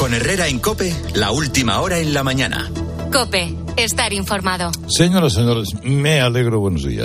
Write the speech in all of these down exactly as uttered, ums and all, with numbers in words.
Con Herrera en COPE, la última hora en la mañana. COPE, estar informado. Señoras y señores, me alegro, buenos días.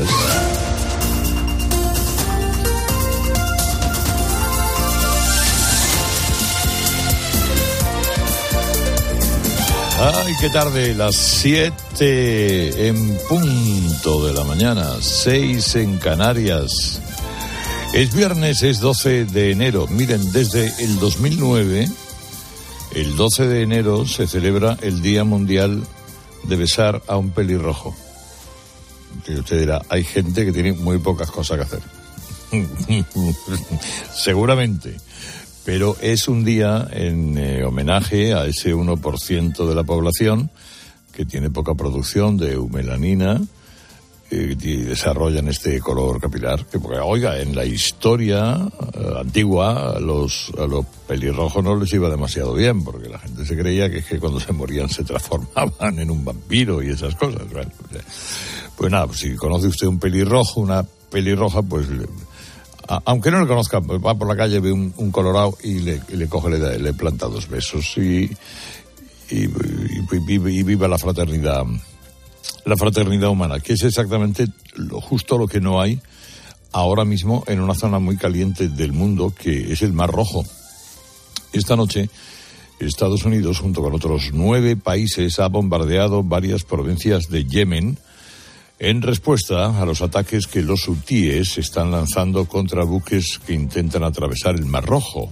Ay, qué tarde, las siete en punto de la mañana, seis en Canarias. Es viernes, es doce de enero. Miren, desde el dos mil nueve, el doce de enero se celebra el Día Mundial de Besar a un pelirrojo. Y usted dirá, hay gente que tiene muy pocas cosas que hacer. Seguramente. Pero es un día en eh, homenaje a ese uno por ciento de la población que tiene poca producción de eumelanina eh, y desarrollan este color capilar. Que, porque, oiga, en la historia eh, antigua a los, a los pelirrojos no les iba demasiado bien, porque la gente se creía que es que cuando se morían se transformaban en un vampiro y esas cosas. Bueno, pues nada, pues si conoce usted un pelirrojo, una pelirroja, pues... aunque no le conozca, va por la calle, ve un, un colorado y le, y le coge, le, le planta dos besos y, y, y, y, y viva la fraternidad, la fraternidad humana, que es exactamente lo justo lo que no hay ahora mismo en una zona muy caliente del mundo, que es el Mar Rojo. Esta noche, Estados Unidos, junto con otros nueve países, ha bombardeado varias provincias de Yemen, en respuesta a los ataques que los hutíes están lanzando contra buques que intentan atravesar el Mar Rojo.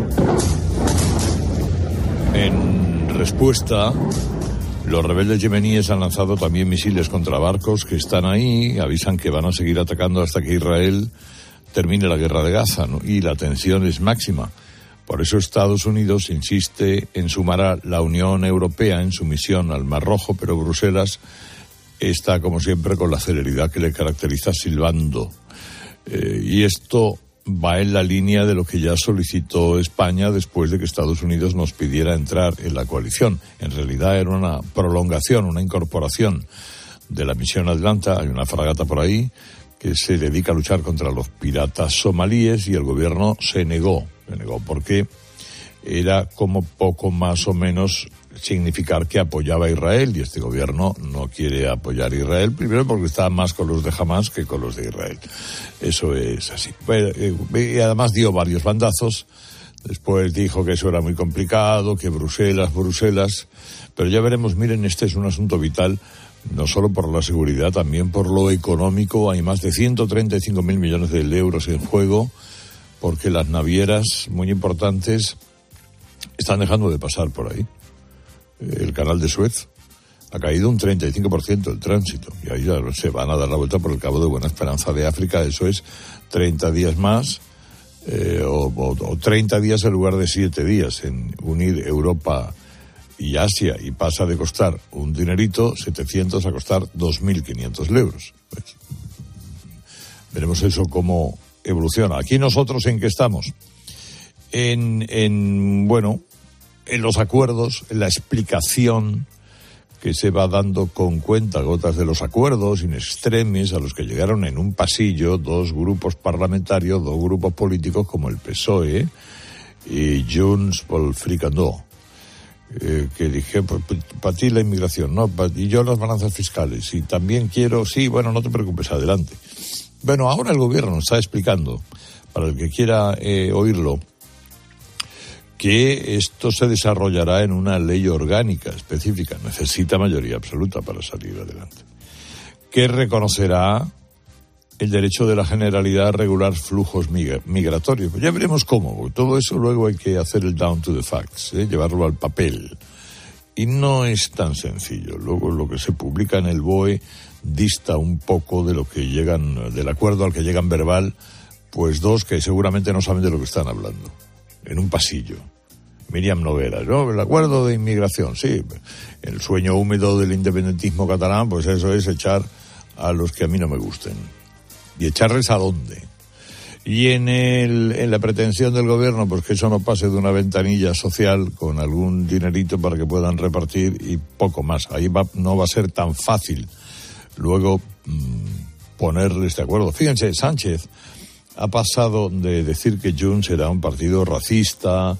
En respuesta, los rebeldes yemeníes han lanzado también misiles contra barcos que están ahí, avisan que van a seguir atacando hasta que Israel termine la guerra de Gaza, ¿no? Y la tensión es máxima. Por eso Estados Unidos insiste en sumar a la Unión Europea en su misión al Mar Rojo, pero Bruselas está, como siempre, con la celeridad que le caracteriza, silbando. Eh, y esto va en la línea de lo que ya solicitó España después de que Estados Unidos nos pidiera entrar en la coalición. En realidad era una prolongación, una incorporación de la misión Atlanta. Hay una fragata por ahí que se dedica a luchar contra los piratas somalíes y el gobierno se negó. Se negó porque era como poco más o menos significar que apoyaba a Israel, y este gobierno no quiere apoyar a Israel, primero porque está más con los de Hamas que con los de Israel. Eso es así. Y además dio varios bandazos, después dijo que eso era muy complicado, que Bruselas, Bruselas, pero ya veremos. Miren, este es un asunto vital, no solo por la seguridad, también por lo económico. Hay más de ciento treinta y cinco mil millones de euros en juego, porque las navieras muy importantes están dejando de pasar por ahí. El canal de Suez ha caído un treinta y cinco por ciento del tránsito, y ahí ya se van a dar la vuelta por el Cabo de Buena Esperanza de África. Eso es treinta días más, eh, o, o, o treinta días en lugar de siete días en unir Europa y Asia, y pasa de costar un dinerito, setecientos, a costar dos mil quinientos euros. Pues, veremos eso cómo evoluciona. Aquí nosotros, ¿en qué estamos? En, en bueno... en los acuerdos, en la explicación que se va dando con cuentagotas de los acuerdos in extremis a los que llegaron en un pasillo dos grupos parlamentarios, dos grupos políticos como el P S O E y Junts pel Fricandó, eh, que dije, pues, para ti la inmigración, ¿no? Y yo las balanzas fiscales, y también quiero, sí, bueno, no te preocupes, adelante. Bueno, ahora el gobierno está explicando, para el que quiera eh, oírlo, que esto se desarrollará en una ley orgánica específica, necesita mayoría absoluta para salir adelante, que reconocerá el derecho de la Generalidad a regular flujos migratorios. Pues ya veremos cómo, porque todo eso luego hay que hacer el down to the facts, ¿eh? Llevarlo al papel. Y no es tan sencillo. Luego lo que se publica en el B O E dista un poco de lo que llegan, del acuerdo al que llegan verbal, pues dos que seguramente no saben de lo que están hablando. En un pasillo. Miriam Nogueras, ¿no? El acuerdo de inmigración, sí. El sueño húmedo del independentismo catalán, pues eso es echar a los que a mí no me gusten. ¿Y echarles a dónde? Y en el, en la pretensión del gobierno, pues que eso no pase de una ventanilla social con algún dinerito para que puedan repartir y poco más. Ahí va, no va a ser tan fácil luego mmm, ponerles de acuerdo. Fíjense, Sánchez ha pasado de decir que Junts era un partido racista,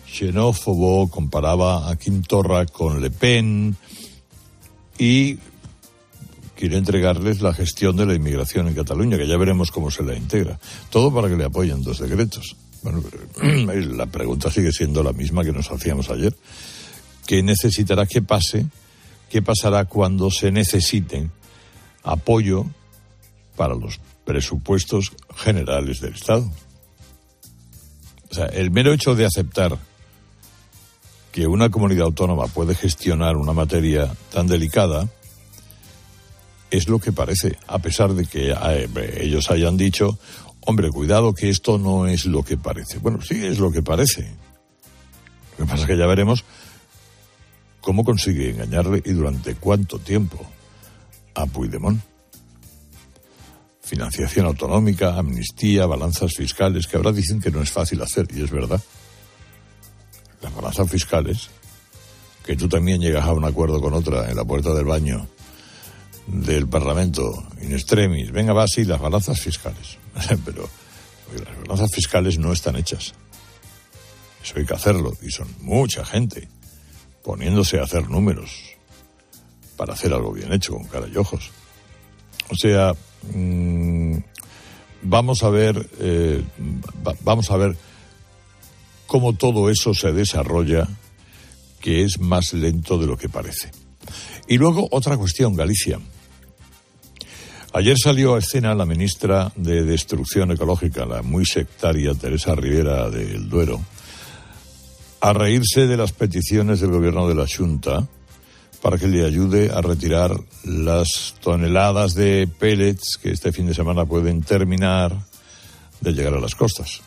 xenófobo, comparaba a Quim Torra con Le Pen y quiere entregarles la gestión de la inmigración en Cataluña, que ya veremos cómo se la integra. Todo para que le apoyen dos decretos. Bueno, la pregunta sigue siendo la misma que nos hacíamos ayer. ¿Qué necesitará que pase? ¿Qué pasará cuando se necesiten apoyo para los presupuestos generales del Estado? O sea, el mero hecho de aceptar que una comunidad autónoma puede gestionar una materia tan delicada es lo que parece, a pesar de que eh, ellos hayan dicho, hombre, cuidado que esto no es lo que parece. Bueno, sí es lo que parece. Lo que pasa es que ya veremos cómo consigue engañarle y durante cuánto tiempo a Puigdemont. Financiación autonómica, amnistía, balanzas fiscales, que ahora dicen que no es fácil hacer, y es verdad. Las balanzas fiscales, que tú también llegas a un acuerdo con otra en la puerta del baño del Parlamento, in extremis, venga, va, sí, las balanzas fiscales. Pero oye, las balanzas fiscales no están hechas. Eso hay que hacerlo, y son mucha gente poniéndose a hacer números para hacer algo bien hecho, con cara y ojos. O sea, mmm, vamos a ver, eh, va, vamos a ver cómo todo eso se desarrolla, que es más lento de lo que parece. Y luego otra cuestión, Galicia. Ayer salió a escena la ministra de Destrucción Ecológica, la muy sectaria Teresa Rivera del Duero, a reírse de las peticiones del gobierno de la Xunta para que le ayude a retirar las toneladas de pellets que este fin de semana pueden terminar de llegar a las costas.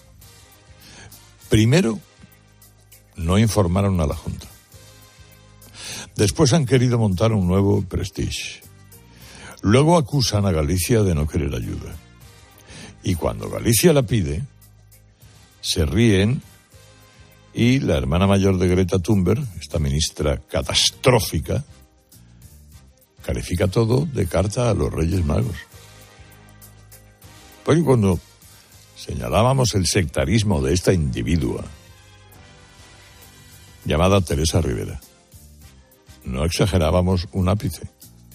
Primero, no informaron a la Junta. Después han querido montar un nuevo Prestige. Luego acusan a Galicia de no querer ayuda. Y cuando Galicia la pide, se ríen y la hermana mayor de Greta Thunberg, esta ministra catastrófica, califica todo de carta a los Reyes Magos. Porque cuando señalábamos el sectarismo de esta individua llamada Teresa Rivera, no exagerábamos un ápice.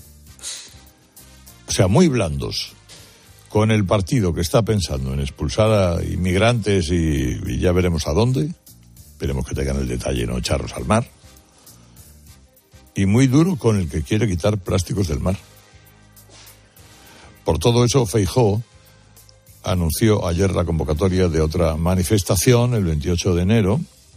O sea, muy blandos con el partido que está pensando en expulsar a inmigrantes y, y ya veremos a dónde. Esperemos que tengan el detalle, no echarlos al mar. Y muy duro con el que quiere quitar plásticos del mar. Por todo eso, Feijóo anunció ayer la convocatoria de otra manifestación, el veintiocho de enero,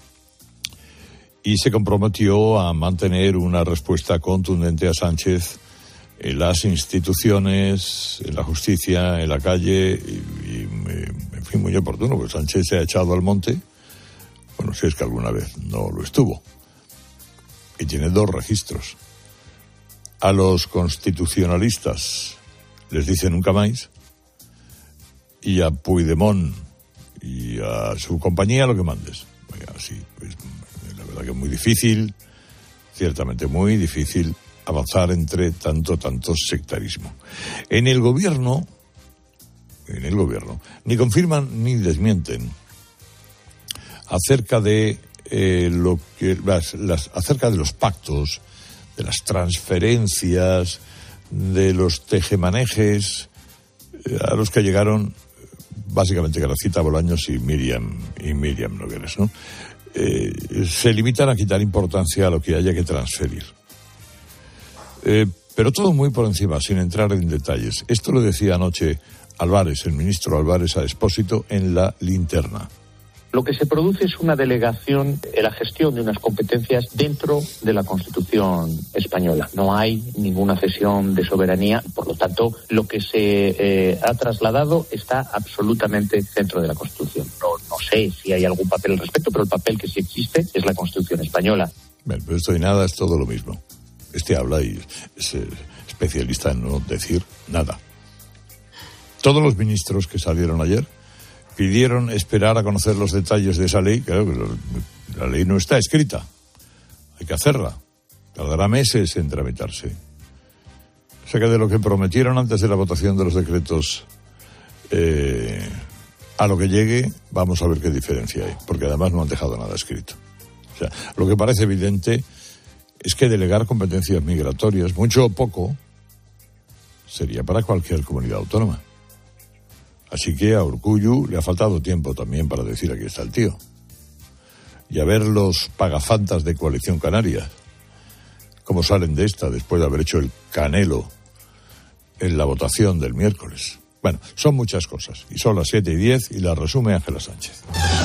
y se comprometió a mantener una respuesta contundente a Sánchez en las instituciones, en la justicia, en la calle, y, y en fin, muy oportuno, porque Sánchez se ha echado al monte, bueno, si es que alguna vez no lo estuvo, y tiene dos registros. A los constitucionalistas les dice nunca más, y a Puigdemont y a su compañía lo que mandes. Oiga, sí, pues la verdad que es muy difícil, ciertamente muy difícil, avanzar entre tanto, tanto sectarismo. En el gobierno, en el gobierno, ni confirman ni desmienten acerca de eh, lo que las, las acerca de los pactos, de las transferencias, de los tejemanejes eh, a los que llegaron básicamente Gracita Bolaños y Miriam y Miriam Nogueras, ¿no? Eh, se limitan a quitar importancia a lo que haya que transferir. Eh, pero todo muy por encima, sin entrar en detalles. Esto lo decía anoche Álvarez, el ministro Álvarez a Expósito, en La Linterna. Lo que se produce es una delegación en la gestión de unas competencias dentro de la Constitución española. No hay ninguna cesión de soberanía, por lo tanto, lo que se eh, ha trasladado está absolutamente dentro de la Constitución. No, no sé si hay algún papel al respecto, pero el papel que sí existe es la Constitución española. Bueno, pero esto y nada es todo lo mismo. Este habla y es eh, especialista en no decir nada. Todos los ministros que salieron ayer pidieron esperar a conocer los detalles de esa ley. Claro que la ley no está escrita, hay que hacerla, tardará meses en tramitarse. O sea que de lo que prometieron antes de la votación de los decretos eh, A lo que llegue, vamos a ver qué diferencia hay, porque además no han dejado nada escrito. O sea, lo que parece evidente es que delegar competencias migratorias, mucho o poco, sería para cualquier comunidad autónoma. Así que a Urkullu le ha faltado tiempo también para decir aquí está el tío. Y a ver los pagafantas de Coalición Canaria, cómo salen de esta después de haber hecho el canelo en la votación del miércoles. Bueno, son muchas cosas, y son las siete y diez y las resume Ángela Sánchez.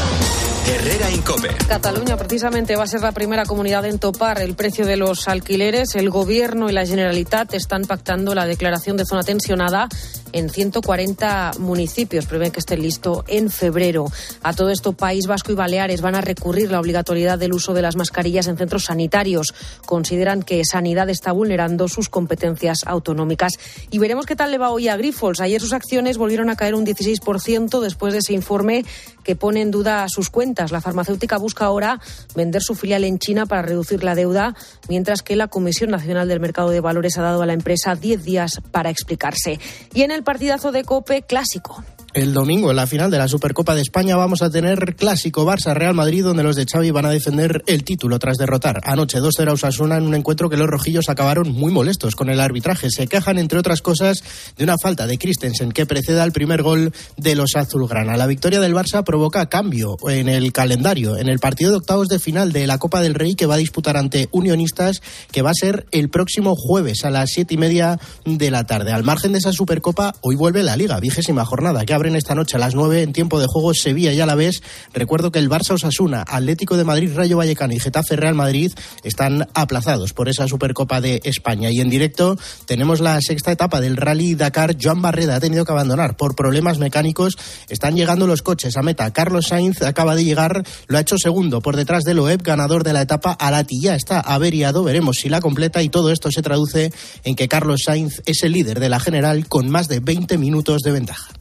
Herrera Incope. Cataluña precisamente va a ser la primera comunidad en topar el precio de los alquileres. El Gobierno y la Generalitat están pactando la declaración de zona tensionada en ciento cuarenta municipios. Prevén que esté listo en febrero. A todo esto, País Vasco y Baleares van a recurrir la obligatoriedad del uso de las mascarillas en centros sanitarios. Consideran que Sanidad está vulnerando sus competencias autonómicas. Y veremos qué tal le va hoy a Grifols. Ayer sus acciones volvieron a caer un dieciséis por ciento después de ese informe que pone en duda sus cuentas. La farmacéutica busca ahora vender su filial en China para reducir la deuda, mientras que la Comisión Nacional del Mercado de Valores ha dado a la empresa diez días para explicarse. Y en el partidazo de COPE, clásico. El domingo, en la final de la Supercopa de España, vamos a tener clásico Barça-Real Madrid, donde los de Xavi van a defender el título tras derrotar anoche dos cero a Osasuna en un encuentro que los rojillos acabaron muy molestos con el arbitraje. Se quejan, entre otras cosas, de una falta de Christensen que precede al primer gol de los azulgrana. La victoria del Barça provoca cambio en el calendario, en el partido de octavos de final de la Copa del Rey que va a disputar ante Unionistas, que va a ser el próximo jueves a las siete y media de la tarde. Al margen de esa Supercopa, hoy vuelve la Liga, vigésima jornada, que abren esta noche a las nueve en tiempo de juego Sevilla y Alavés. Recuerdo que el Barça Osasuna, Atlético de Madrid, Rayo Vallecano y Getafe Real Madrid están aplazados por esa Supercopa de España. Y en directo tenemos la sexta etapa del Rally Dakar. Joan Barreda ha tenido que abandonar por problemas mecánicos. Están llegando los coches a meta. Carlos Sainz acaba de llegar, lo ha hecho segundo por detrás de Loeb, ganador de la etapa. Alati ya está averiado, veremos si la completa, y todo esto se traduce en que Carlos Sainz es el líder de la general con más de veinte minutos de ventaja.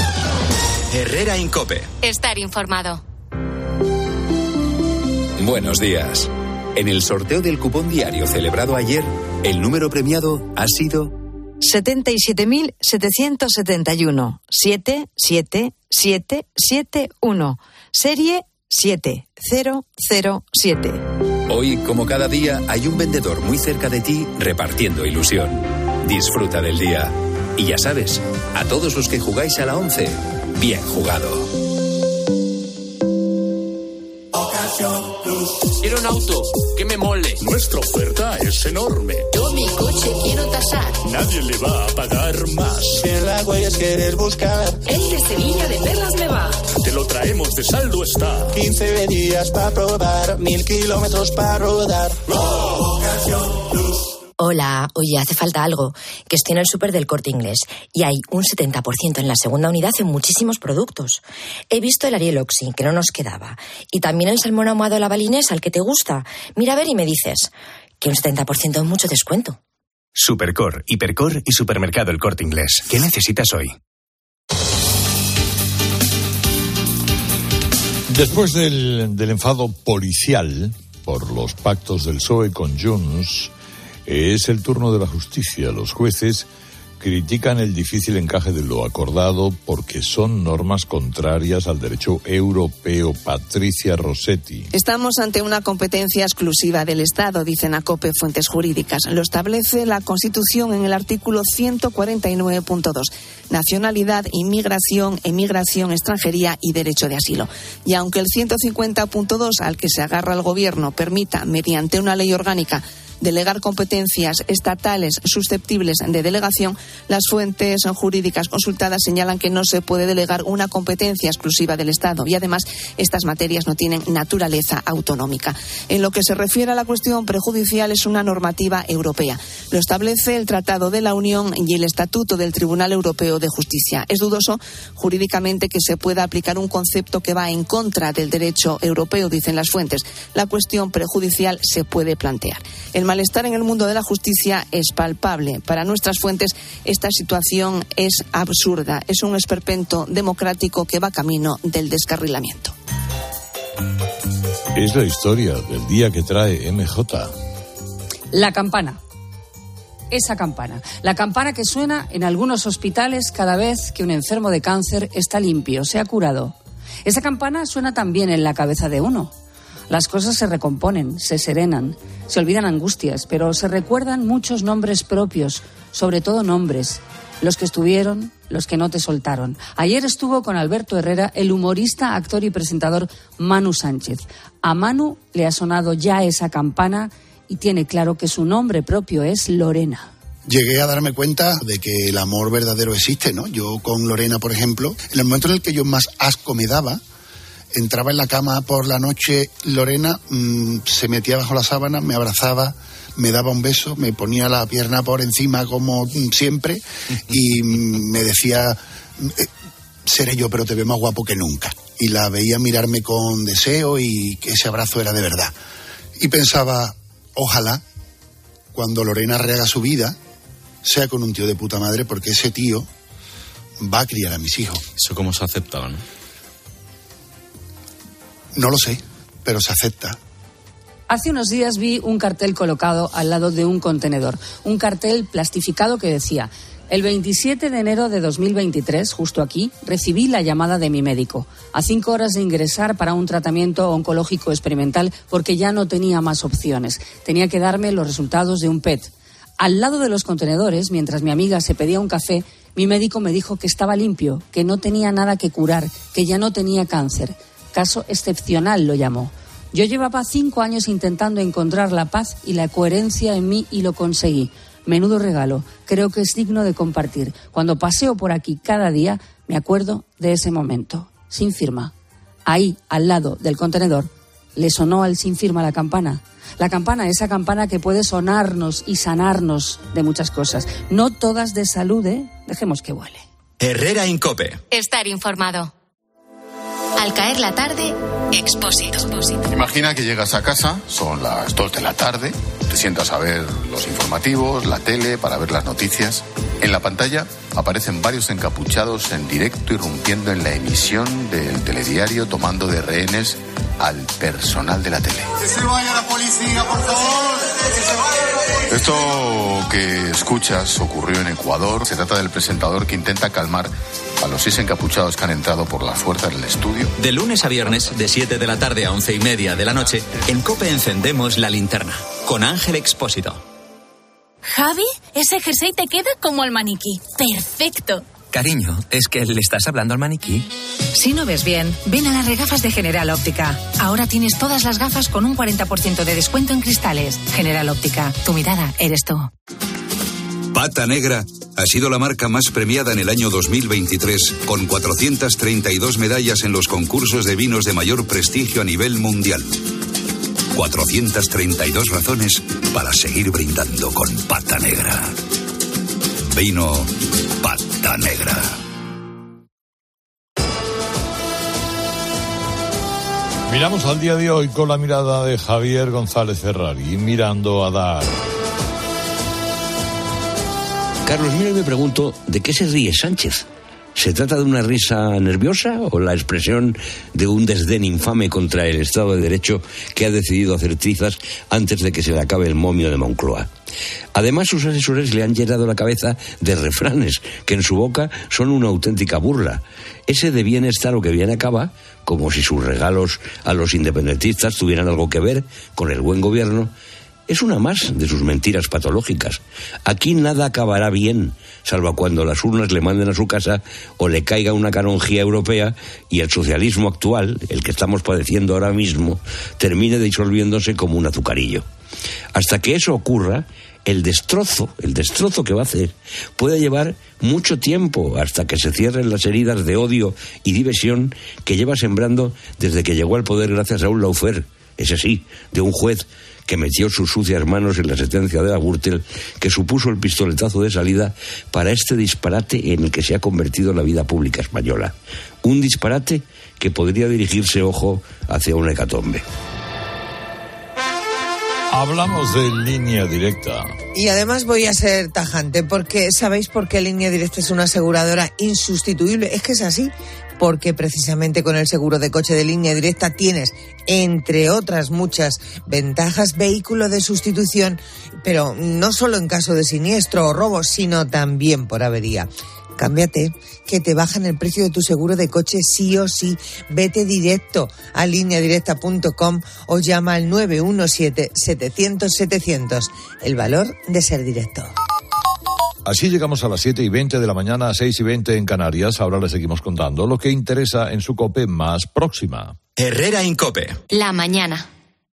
Herrera Incope. Estar informado. Buenos días. En el sorteo del cupón diario celebrado ayer, el número premiado ha sido setenta y siete mil setecientos setenta y uno. siete siete siete siete uno. Serie siete cero cero siete. Hoy, como cada día, hay un vendedor muy cerca de ti repartiendo ilusión. Disfruta del día. Y ya sabes, a todos los que jugáis a la once, bien jugado. Quiero un auto que me mole. Nuestra oferta es enorme. Yo mi coche quiero tasar. Nadie le va a pagar más. Si en la huellas quieres buscar, el de Sevilla de Perlas me va. Te lo traemos de saldo está. quince días para probar, mil kilómetros para rodar. Ocasión Plus. Hola, oye, hace falta algo, que estoy en el súper del Corte Inglés y hay un setenta por ciento en la segunda unidad en muchísimos productos. He visto el Ariel Oxy, que no nos quedaba, y también el salmón ahumado a la balinesa, al que te gusta. Mira a ver y me dices que un setenta por ciento es mucho descuento. Supercor, Hipercor y Supermercado El Corte Inglés. ¿Qué necesitas hoy? Después del, del enfado policial por los pactos del P S O E con Junts, es el turno de la justicia. Los jueces critican el difícil encaje de lo acordado porque son normas contrarias al derecho europeo. Patricia Rossetti. Estamos ante una competencia exclusiva del Estado, dicen a COPE fuentes jurídicas. Lo establece la Constitución en el artículo ciento cuarenta y nueve punto dos. Nacionalidad, inmigración, emigración, extranjería y derecho de asilo. Y aunque el ciento cincuenta punto dos, al que se agarra el Gobierno, permita, mediante una ley orgánica, delegar competencias estatales susceptibles de delegación, las fuentes jurídicas consultadas señalan que no se puede delegar una competencia exclusiva del Estado y además estas materias no tienen naturaleza autonómica. En lo que se refiere a la cuestión prejudicial, es una normativa europea. Lo establece el Tratado de la Unión y el Estatuto del Tribunal Europeo de Justicia. Es dudoso jurídicamente que se pueda aplicar un concepto que va en contra del derecho europeo, dicen las fuentes. La cuestión prejudicial se puede plantear. El malestar en el mundo de la justicia es palpable. Para nuestras fuentes, esta situación es absurda. Es un esperpento democrático que va camino del descarrilamiento. Es la historia del día que trae M J. La campana. esa campana. La campana que suena en algunos hospitales cada vez que un enfermo de cáncer está limpio, se ha curado. Esa campana suena también en la cabeza de uno. Las cosas se recomponen, se serenan, se olvidan angustias, pero se recuerdan muchos nombres propios, sobre todo nombres, los que estuvieron, los que no te soltaron. Ayer estuvo con Alberto Herrera el humorista, actor y presentador Manu Sánchez. A Manu le ha sonado ya esa campana y tiene claro que su nombre propio es Lorena. Llegué a darme cuenta de que el amor verdadero existe, ¿no? Yo con Lorena, por ejemplo, en el momento en el que yo más asco me daba, entraba en la cama por la noche, Lorena mmm, se metía bajo la sábana, me abrazaba, me daba un beso, me ponía la pierna por encima como siempre y me decía, seré yo pero te veo más guapo que nunca. Y la veía mirarme con deseo y que ese abrazo era de verdad. Y pensaba, ojalá cuando Lorena rehaga su vida sea con un tío de puta madre, porque ese tío va a criar a mis hijos. ¿Eso cómo se aceptaba, no? No lo sé, pero se acepta. Hace unos días vi un cartel colocado al lado de un contenedor. Un cartel plastificado que decía: el veintisiete de enero de dos mil veintitrés, justo aquí, recibí la llamada de mi médico. A cinco horas de ingresar para un tratamiento oncológico experimental porque ya no tenía más opciones. Tenía que darme los resultados de un P E T. Al lado de los contenedores, mientras mi amiga se pedía un café, mi médico me dijo que estaba limpio, que no tenía nada que curar, que ya no tenía cáncer. Caso excepcional lo llamó. Yo llevaba cinco años intentando encontrar la paz y la coherencia en mí y lo conseguí. Menudo regalo, creo que es digno de compartir. Cuando paseo por aquí cada día, me acuerdo de ese momento, sin firma. Ahí, al lado del contenedor, le sonó al sin firma la campana. La campana, esa campana que puede sonarnos y sanarnos de muchas cosas. No todas de salud, ¿eh? Dejemos que vuele. Herrera Incope. Estar informado. Al caer la tarde, Expósito. Imagina que llegas a casa, son las dos de la tarde, te sientas a ver los informativos, la tele, para ver las noticias. En la pantalla aparecen varios encapuchados en directo irrumpiendo en la emisión del telediario, tomando de rehenes al personal de la tele. ¡Que se vaya la policía, por favor! ¡Que se vaya la policía! Esto que escuchas ocurrió en Ecuador. Se trata del presentador que intenta calmar a los seis encapuchados que han entrado por la fuerza del estudio. De lunes a viernes, de siete de la tarde a once y media de la noche, en COPE encendemos la linterna, con Ángel Expósito. Javi, ese jersey te queda como al maniquí. ¡Perfecto! Cariño, ¿es que le estás hablando al maniquí? Si no ves bien, ven a las regafas de General Óptica. Ahora tienes todas las gafas con un cuarenta por ciento de descuento en cristales. General Óptica, tu mirada eres tú. Pata Negra ha sido la marca más premiada en el año dos mil veintitrés, con cuatrocientas treinta y dos medallas en los concursos de vinos de mayor prestigio a nivel mundial. cuatrocientas treinta y dos razones para seguir brindando con Pata Negra. Vino Pata Negra. Miramos al día de hoy con la mirada de Javier González Ferrari, mirando a dar. Carlos, mira, y me pregunto, ¿de qué se ríe Sánchez? ¿Se trata de una risa nerviosa o la expresión de un desdén infame contra el Estado de Derecho que ha decidido hacer trizas antes de que se le acabe el momio de Moncloa? Además, sus asesores le han llenado la cabeza de refranes que en su boca son una auténtica burla. Ese de bien está lo que bien acaba, como si sus regalos a los independentistas tuvieran algo que ver con el buen gobierno, es una más de sus mentiras patológicas. Aquí nada acabará bien, salvo cuando las urnas le manden a su casa o le caiga una canonjía europea y el socialismo actual, el que estamos padeciendo ahora mismo, termine disolviéndose como un azucarillo. Hasta que eso ocurra, el destrozo, el destrozo que va a hacer, puede llevar mucho tiempo hasta que se cierren las heridas de odio y diversión que lleva sembrando desde que llegó al poder gracias a un lawfare, ese sí, de un juez que metió sus sucias manos en la sentencia de la Gürtel, que supuso el pistoletazo de salida para este disparate en el que se ha convertido la vida pública española. Un disparate que podría dirigirse, ojo, hacia una hecatombe. Hablamos de Línea Directa. Y además voy a ser tajante, porque ¿sabéis por qué Línea Directa es una aseguradora insustituible? Es que es así. porque precisamente con el seguro de coche de Línea Directa tienes, entre otras muchas ventajas, vehículo de sustitución, pero no solo en caso de siniestro o robo, sino también por avería. Cámbiate, que te bajan el precio de tu seguro de coche sí o sí. Vete directo a línea directa punto com o llama al nueve uno siete, setecientos, setecientos. El valor de ser directo. Así llegamos a las siete y veinte de la mañana, seis y veinte en Canarias. Ahora les seguimos contando lo que interesa en su COPE más próxima. Herrera Incope. La mañana.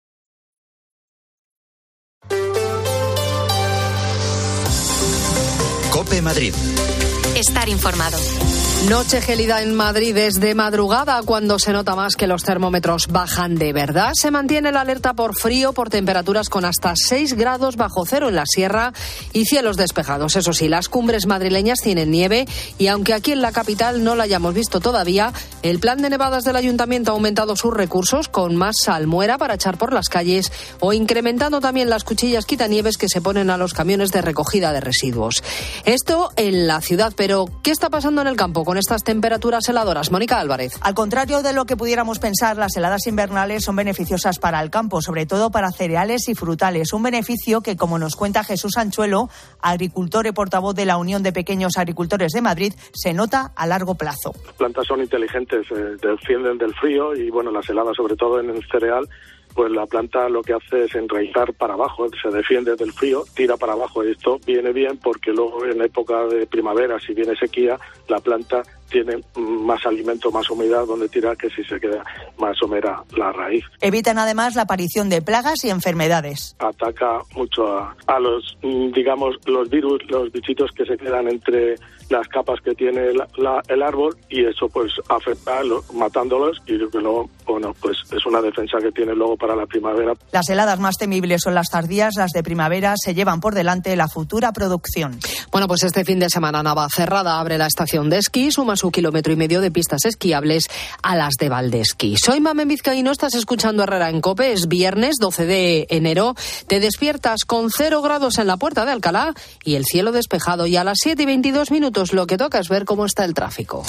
COPE Madrid. Estar informado. Noche gélida en Madrid desde madrugada, cuando se nota más que los termómetros bajan de verdad. Se mantiene la alerta por frío, por temperaturas con hasta seis grados bajo cero en la sierra y cielos despejados. Eso sí, las cumbres madrileñas tienen nieve y aunque aquí en la capital no la hayamos visto todavía, el plan de nevadas del Ayuntamiento ha aumentado sus recursos con más salmuera para echar por las calles o incrementando también las cuchillas quitanieves que se ponen a los camiones de recogida de residuos. Esto en la ciudad, pero ¿qué está pasando en el campo con estas temperaturas heladoras? Mónica Álvarez. Al contrario de lo que pudiéramos pensar, las heladas invernales son beneficiosas para el campo, sobre todo para cereales y frutales. Un beneficio que, como nos cuenta Jesús Anchuelo, agricultor y portavoz de la Unión de Pequeños Agricultores de Madrid, se nota a largo plazo. Las plantas son inteligentes, eh, defienden del frío y, bueno, las heladas, sobre todo en el cereal, pues la planta lo que hace es enraizar para abajo, se defiende del frío, tira para abajo. Y esto viene bien porque luego en época de primavera, si viene sequía, la planta tiene más alimento, más humedad donde tirar que si se queda más somera la raíz. Evitan además la aparición de plagas y enfermedades. Ataca mucho a, a los, digamos, los virus, los bichitos que se quedan entre las capas que tiene la, la, el árbol, y eso pues afecta lo, matándolos, y luego, bueno, pues es una defensa que tiene luego para la primavera. Las heladas más temibles son las tardías, las de primavera se llevan por delante la futura producción. Bueno, pues este fin de semana Navacerrada abre la estación de esquí, suma su kilómetro y medio de pistas esquiables a las de Valdesquí. Soy Mamen Vizcaíno, estás escuchando Herrera en COPE, es viernes doce de enero, te despiertas con cero grados en la Puerta de Alcalá y el cielo despejado, y a las siete y veintidós minutos lo que toca es ver cómo está el tráfico.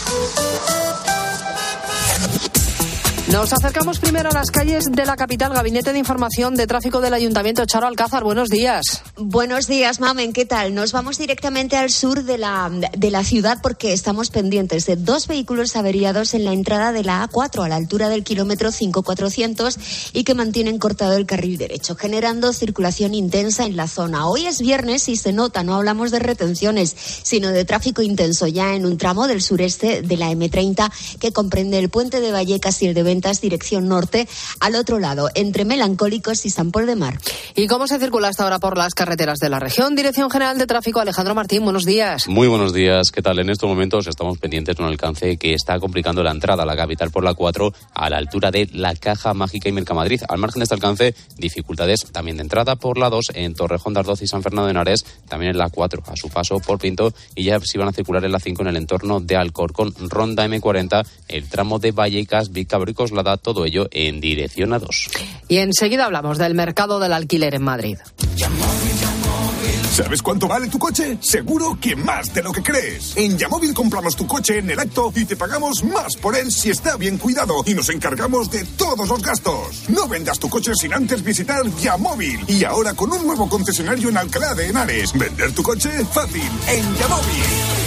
Nos acercamos primero a las calles de la capital. Gabinete de Información de Tráfico del Ayuntamiento. Charo Alcázar, buenos días. Buenos días, Mamen, ¿qué tal? Nos vamos directamente al sur de la, de la ciudad porque estamos pendientes de dos vehículos averiados en la entrada de la A cuatro a la altura del kilómetro cinco cuatrocientos y que mantienen cortado el carril derecho, generando circulación intensa en la zona. Hoy es viernes y se nota, no hablamos de retenciones, sino de tráfico intenso ya en un tramo del sureste de la eme treinta que comprende el puente de Vallecas y el de Ventas, dirección norte, al otro lado, entre Melancólicos y San Pol de Mar. ¿Y cómo se circula hasta ahora por las carreteras de la región? Dirección General de Tráfico, Alejandro Martín, buenos días. Muy buenos días, ¿qué tal? En estos momentos estamos pendientes de un alcance que está complicando la entrada a la capital por la cuatro a la altura de la Caja Mágica y Mercamadrid. Al margen de este alcance, dificultades también de entrada por la dos en Torrejón de Ardoz y San Fernando de Henares, también en la cuatro a su paso por Pinto, y ya se van a circular en la cinco en el entorno de Alcorcón, Ronda eme cuarenta, el tramo de Vallecas, Vicabricos, todo ello en dirección a dos. Y enseguida hablamos del mercado del alquiler en Madrid. ¿Sabes cuánto vale tu coche? Seguro que más de lo que crees. En Yamóvil compramos tu coche en el acto y te pagamos más por él si está bien cuidado, y nos encargamos de todos los gastos. No vendas tu coche sin antes visitar Yamóvil. Y ahora con un nuevo concesionario en Alcalá de Henares. Vender tu coche fácil en Yamóvil.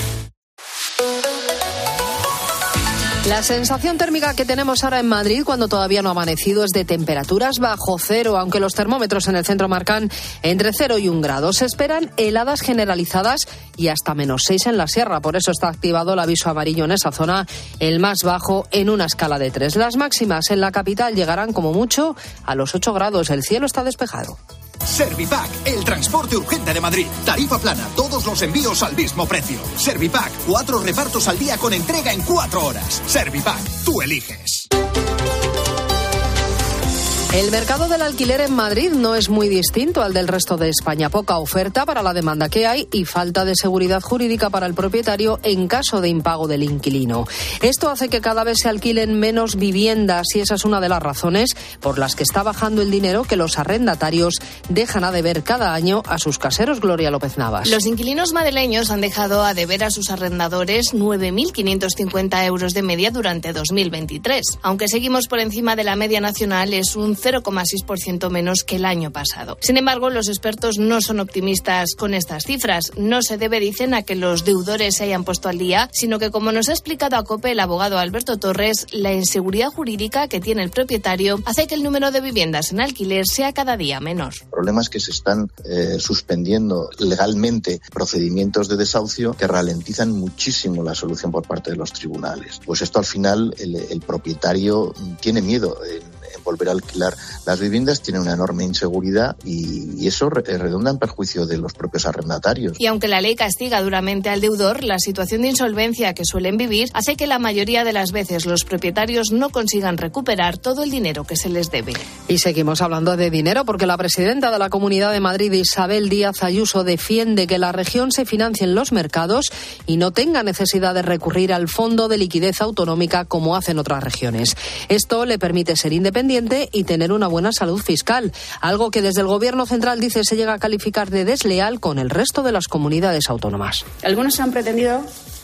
La sensación térmica que tenemos ahora en Madrid, cuando todavía no ha amanecido, es de temperaturas bajo cero, aunque los termómetros en el centro marcan entre cero y un grado. Se esperan heladas generalizadas y hasta menos seis en la sierra. Por eso está activado el aviso amarillo en esa zona, el más bajo en una escala de tres. Las máximas en la capital llegarán como mucho a los ocho grados. El cielo está despejado. Servipack, el transporte urgente de Madrid. Tarifa plana, todos los envíos al mismo precio. Servipack, cuatro repartos al día con entrega en cuatro horas. Servipack, tú eliges. El mercado del alquiler en Madrid no es muy distinto al del resto de España. Poca oferta para la demanda que hay y falta de seguridad jurídica para el propietario en caso de impago del inquilino. Esto hace que cada vez se alquilen menos viviendas y esa es una de las razones por las que está bajando el dinero que los arrendatarios dejan a deber cada año a sus caseros. Gloria López Navas. Los inquilinos madrileños han dejado a deber a sus arrendadores nueve mil quinientos cincuenta euros de media durante dos mil veintitrés. Aunque seguimos por encima de la media nacional, es un cero coma seis por ciento menos que el año pasado. Sin embargo, los expertos no son optimistas con estas cifras. No se debe, dicen, a que los deudores se hayan puesto al día, sino que, como nos ha explicado a COPE el abogado Alberto Torres, la inseguridad jurídica que tiene el propietario hace que el número de viviendas en alquiler sea cada día menor. El problema es que se están eh, suspendiendo legalmente procedimientos de desahucio que ralentizan muchísimo la solución por parte de los tribunales. Pues esto al final el, el propietario tiene miedo en, en volver a alquilar las viviendas, tiene una enorme inseguridad y, y eso re, redunda en perjuicio de los propios arrendatarios. Y aunque la ley castiga duramente al deudor, la situación de insolvencia que suelen vivir hace que la mayoría de las veces los propietarios no consigan recuperar todo el dinero que se les debe. Y seguimos hablando de dinero porque la presidenta de la Comunidad de Madrid, Isabel Díaz Ayuso, defiende que la región se financie en los mercados y no tenga necesidad de recurrir al Fondo de Liquidez Autonómica como hacen otras regiones. Esto le permite ser independiente y tener una buena salud fiscal, algo que desde el Gobierno central, dice, se llega a calificar de desleal con el resto de las comunidades autónomas. Algunos han pretendido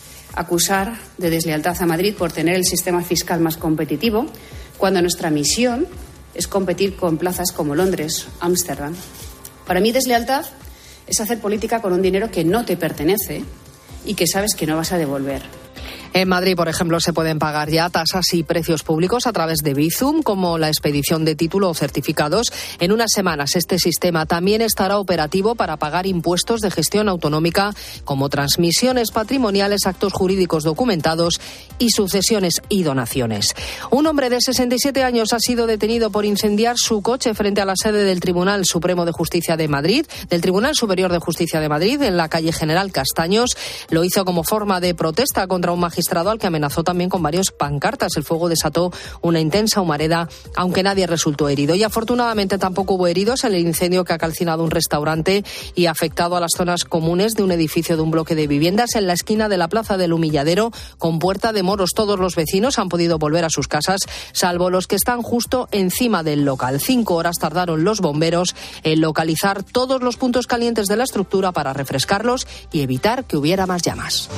acusar de deslealtad a Madrid por tener el sistema fiscal más competitivo, cuando nuestra misión es competir con plazas como Londres, Ámsterdam. Para mí, deslealtad es hacer política con un dinero que no te pertenece y que sabes que no vas a devolver. En Madrid, por ejemplo, se pueden pagar ya tasas y precios públicos a través de Bizum, como la expedición de título o certificados. En unas semanas este sistema también estará operativo para pagar impuestos de gestión autonómica, como transmisiones patrimoniales, actos jurídicos documentados y sucesiones y donaciones. Un hombre de sesenta y siete años ha sido detenido por incendiar su coche frente a la sede del Tribunal Supremo de Justicia de Madrid, del Tribunal Superior de Justicia de Madrid, en la calle General Castaños. Lo hizo como forma de protesta contra un magistrado al que amenazó también con varias pancartas. El fuego desató una intensa humareda, aunque nadie resultó herido. Y afortunadamente tampoco hubo heridos en el incendio que ha calcinado un restaurante y ha afectado a las zonas comunes de un edificio de un bloque de viviendas en la esquina de la Plaza del Humilladero con Puerta de Moros. Todos los vecinos han podido volver a sus casas, salvo los que están justo encima del local. Cinco horas tardaron los bomberos en localizar todos los puntos calientes de la estructura para refrescarlos y evitar que hubiera más llamas.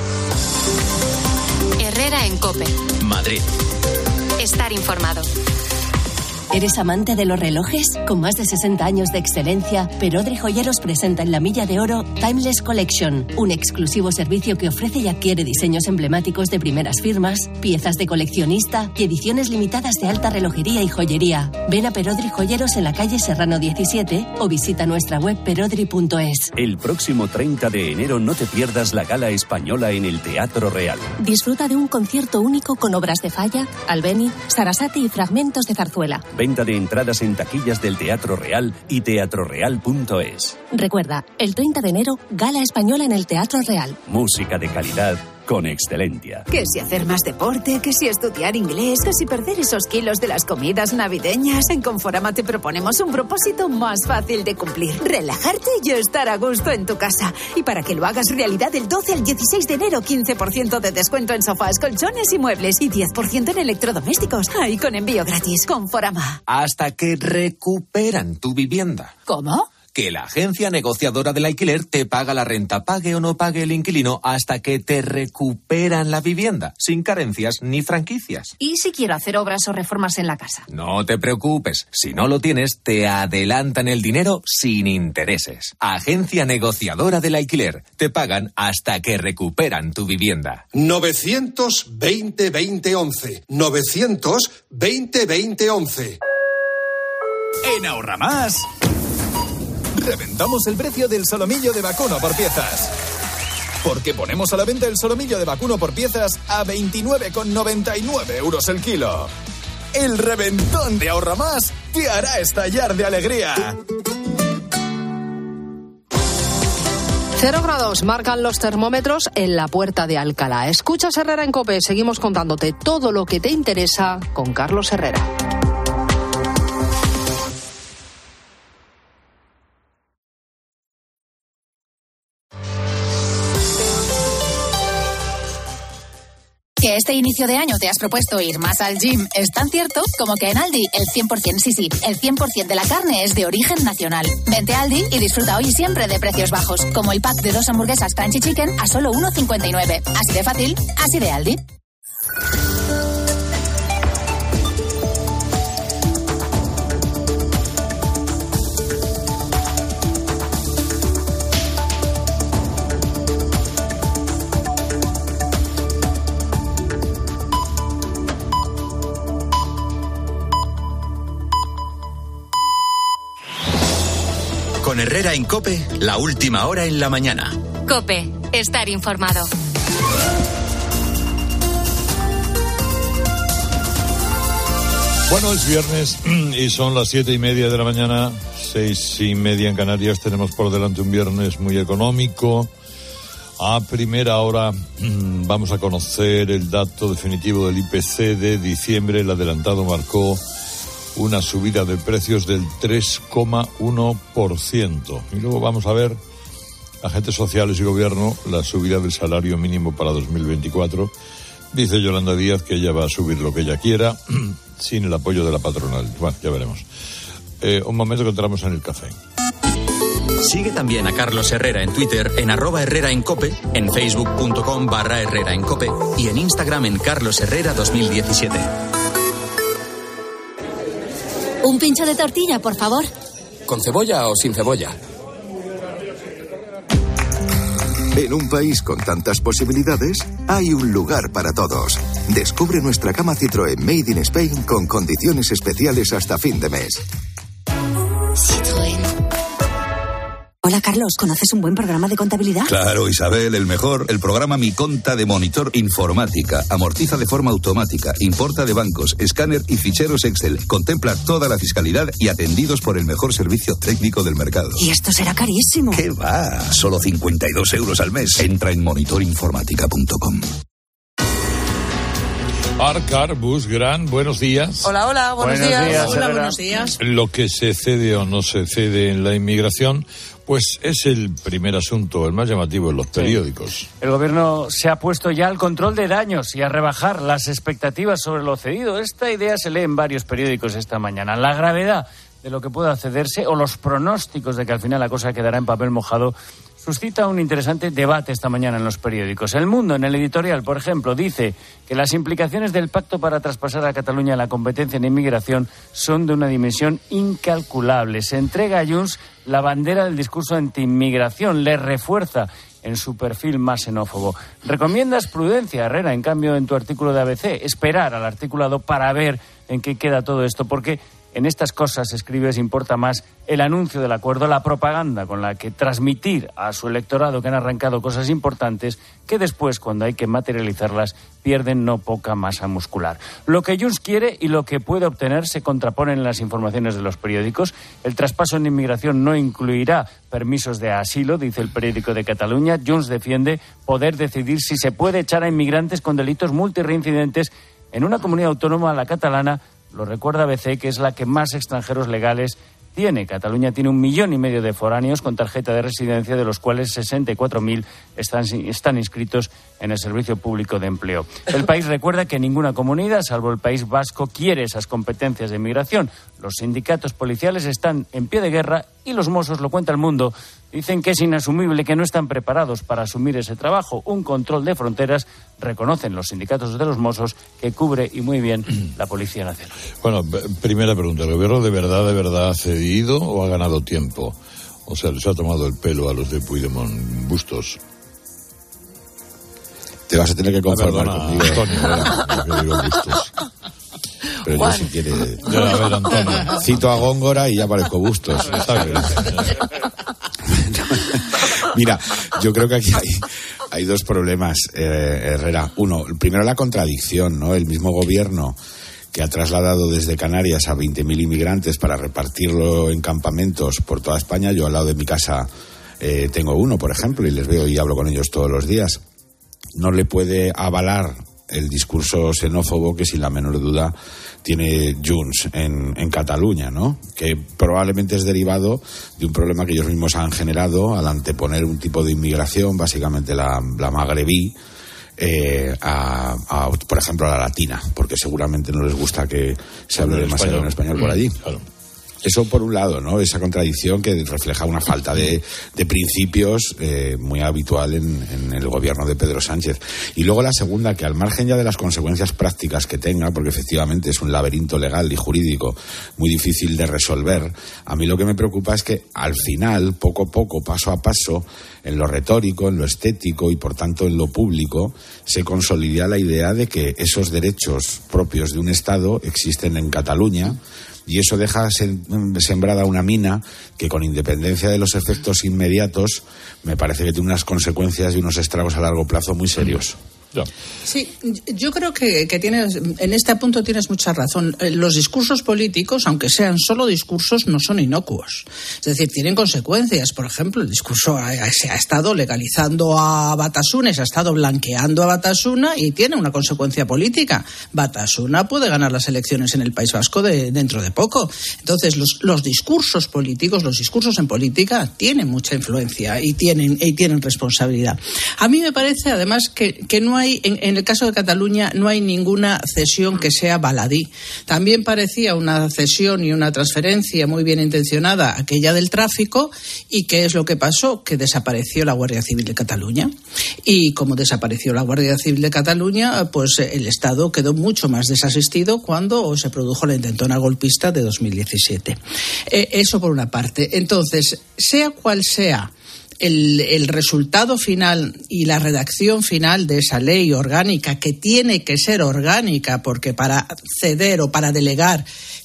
Herrera en COPE. Madrid. Estar informado. ¿Eres amante de los relojes? Con más de sesenta años de excelencia, Perodri Joyeros presenta en la Milla de Oro Timeless Collection, un exclusivo servicio que ofrece y adquiere diseños emblemáticos de primeras firmas, piezas de coleccionista y ediciones limitadas de alta relojería y joyería. Ven a Perodri Joyeros en la calle Serrano diecisiete o visita nuestra web perodri punto es. El próximo treinta de enero no te pierdas la gala española en el Teatro Real. Disfruta de un concierto único con obras de Falla, Albeni, Sarasate y fragmentos de zarzuela. Venta de entradas en taquillas del Teatro Real y teatro real punto es. Recuerda, el treinta de enero, gala española en el Teatro Real. Música de calidad con excelencia. Que si hacer más deporte, que si estudiar inglés, que si perder esos kilos de las comidas navideñas. En Conforama te proponemos un propósito más fácil de cumplir. Relajarte y estar a gusto en tu casa. Y para que lo hagas realidad, del doce al dieciséis de enero, quince por ciento de descuento en sofás, colchones y muebles. Y diez por ciento en electrodomésticos. Ahí con envío gratis. Conforama. Hasta que recuperan tu vivienda. ¿Cómo? Que la agencia negociadora del alquiler te paga la renta, pague o no pague el inquilino, hasta que te recuperan la vivienda, sin carencias ni franquicias. ¿Y si quiero hacer obras o reformas en la casa? No te preocupes, si no lo tienes, te adelantan el dinero sin intereses. Agencia negociadora del alquiler, te pagan hasta que recuperan tu vivienda. novecientos veinte veinte once. novecientos veinte veinte once. En Ahorramás reventamos el precio del solomillo de vacuno por piezas. Porque ponemos a la venta el solomillo de vacuno por piezas a veintinueve con noventa y nueve euros el kilo. El reventón de Ahorramás te hará estallar de alegría. Cero grados marcan los termómetros en la Puerta de Alcalá. Escuchas Herrera en COPE. Seguimos contándote todo lo que te interesa con Carlos Herrera. Que este inicio de año te has propuesto ir más al gym es tan cierto como que en Aldi el cien por ciento, sí, sí, el cien por ciento de la carne es de origen nacional. Vente a Aldi y disfruta hoy y siempre de precios bajos, como el pack de dos hamburguesas Crunchy Chicken a solo uno cincuenta y nueve. Así de fácil, así de Aldi. Con Herrera en COPE, la última hora en la mañana. COPE, estar informado. Bueno, es viernes y son las siete y media de la mañana, seis y media en Canarias. Tenemos por delante un viernes muy económico. A primera hora vamos a conocer el dato definitivo del I P C de diciembre. El adelantado marcó una subida de precios del tres coma uno por ciento. Y luego vamos a ver, agentes sociales y gobierno, la subida del salario mínimo para dos mil veinticuatro. Dice Yolanda Díaz que ella va a subir lo que ella quiera, sin el apoyo de la patronal. Bueno, ya veremos. Eh, un momento que entramos en el café. Sigue también a Carlos Herrera en Twitter, en arroba Herrera en Cope, en facebook.com barra Herrera en Cope y en Instagram en Carlos Herrera dos mil diecisiete. Un pincho de tortilla, por favor. ¿Con cebolla o sin cebolla? En un país con tantas posibilidades, hay un lugar para todos. Descubre nuestra gama Citroën Made in Spain con condiciones especiales hasta fin de mes. Citroën. Hola, Carlos, ¿conoces un buen programa de contabilidad? Claro, Isabel, el mejor. El programa Mi Conta de Monitor Informática. Amortiza de forma automática, importa de bancos, escáner y ficheros Excel. Contempla toda la fiscalidad y atendidos por el mejor servicio técnico del mercado. ¿Y esto será carísimo? ¿Qué va? Solo cincuenta y dos euros al mes. Entra en monitor informática punto com. Arcar Bus Gran, buenos días. Hola, hola, buenos, buenos días. días. Hola, buenos días. Lo que se cede o no se cede en la inmigración, pues es el primer asunto, el más llamativo en los periódicos. Sí. El gobierno se ha puesto ya al control de daños y a rebajar las expectativas sobre lo cedido. Esta idea se lee en varios periódicos esta mañana. La gravedad de lo que pueda cederse o los pronósticos de que al final la cosa quedará en papel mojado suscita un interesante debate esta mañana en los periódicos. El Mundo, en el editorial, por ejemplo, dice que las implicaciones del pacto para traspasar a Cataluña la competencia en inmigración son de una dimensión incalculable. Se entrega a Junts la bandera del discurso anti-inmigración, le refuerza en su perfil más xenófobo. Recomiendas prudencia, Herrera, en cambio, en tu artículo de A B C, esperar al articulado para ver en qué queda todo esto, porque en estas cosas, escribes, importa más el anuncio del acuerdo, la propaganda con la que transmitir a su electorado que han arrancado cosas importantes que después, cuando hay que materializarlas, pierden no poca masa muscular. Lo que Junts quiere y lo que puede obtener se contraponen en las informaciones de los periódicos. El traspaso en inmigración no incluirá permisos de asilo, dice el periódico de Cataluña. Junts defiende poder decidir si se puede echar a inmigrantes con delitos multireincidentes en una comunidad autónoma, la catalana. Lo recuerda A B C, que es la que más extranjeros legales tiene. Cataluña tiene un millón y medio de foráneos con tarjeta de residencia, de los cuales sesenta y cuatro mil están, están inscritos en el Servicio Público de Empleo. El país recuerda que ninguna comunidad, salvo el País Vasco, quiere esas competencias de inmigración. Los sindicatos policiales están en pie de guerra y los Mossos, lo cuenta El Mundo, dicen que es inasumible, que no están preparados para asumir ese trabajo. Un control de fronteras, reconocen los sindicatos de los Mossos, que cubre y muy bien la Policía Nacional. Bueno, primera pregunta, ¿el gobierno de verdad, de verdad ha cedido o ha ganado tiempo? O sea, les ha tomado el pelo a los de Puigdemont Bustos. Te vas a tener que conformar Perdona, conmigo. Antonio, ¿verdad? Lo que digo Bustos. Pero Juan. yo si quiere... Ya, a ver, Antonio. Cito a Góngora y ya parezco Bustos. Mira, yo creo que aquí hay, hay dos problemas, eh, Herrera. Uno, primero la contradicción, ¿no? El mismo gobierno que ha trasladado desde Canarias a veinte mil inmigrantes para repartirlo en campamentos por toda España. Yo al lado de mi casa eh, tengo uno, por ejemplo, y les veo y hablo con ellos todos los días. No le puede avalar el discurso xenófobo que sin la menor duda tiene Junts en, en Cataluña, ¿no? Que probablemente es derivado de un problema que ellos mismos han generado al anteponer un tipo de inmigración, básicamente la, la magrebí, eh, a, a, por ejemplo, a la latina, porque seguramente no les gusta que se hable demasiado en español por allí. Claro. Eso por un lado, ¿no? Esa contradicción que refleja una falta de, de principios eh, muy habitual en, en el gobierno de Pedro Sánchez. Y luego la segunda, que al margen ya de las consecuencias prácticas que tenga, porque efectivamente es un laberinto legal y jurídico muy difícil de resolver, a mí lo que me preocupa es que al final, poco a poco, paso a paso, en lo retórico, en lo estético y por tanto en lo público, se consolida la idea de que esos derechos propios de un Estado existen en Cataluña. Y eso deja sembrada una mina que, con independencia de los efectos inmediatos, me parece que tiene unas consecuencias y unos estragos a largo plazo muy serios. Ya. Sí, yo creo que, que tienes, en este punto tienes mucha razón. Los discursos políticos, aunque sean solo discursos, no son inocuos. Es decir, tienen consecuencias. Por ejemplo, el discurso ha, se ha estado legalizando a Batasuna, se ha estado blanqueando a Batasuna y tiene una consecuencia política. Batasuna puede ganar las elecciones en el País Vasco de, dentro de poco. Entonces, los, los discursos políticos, los discursos en política tienen mucha influencia y tienen, y tienen responsabilidad. A mí me parece, además, que, que no hay, en, en el caso de Cataluña, no hay ninguna cesión que sea baladí. También parecía una cesión y una transferencia muy bien intencionada aquella del tráfico. ¿Y qué es lo que pasó? Que desapareció la Guardia Civil de Cataluña. Y como desapareció la Guardia Civil de Cataluña, pues el Estado quedó mucho más desasistido cuando se produjo la intentona golpista de dos mil diecisiete. Eh, eso por una parte. Entonces, sea cual sea El, el resultado final y la redacción final de esa ley orgánica, que tiene que ser orgánica, porque para ceder o para delegar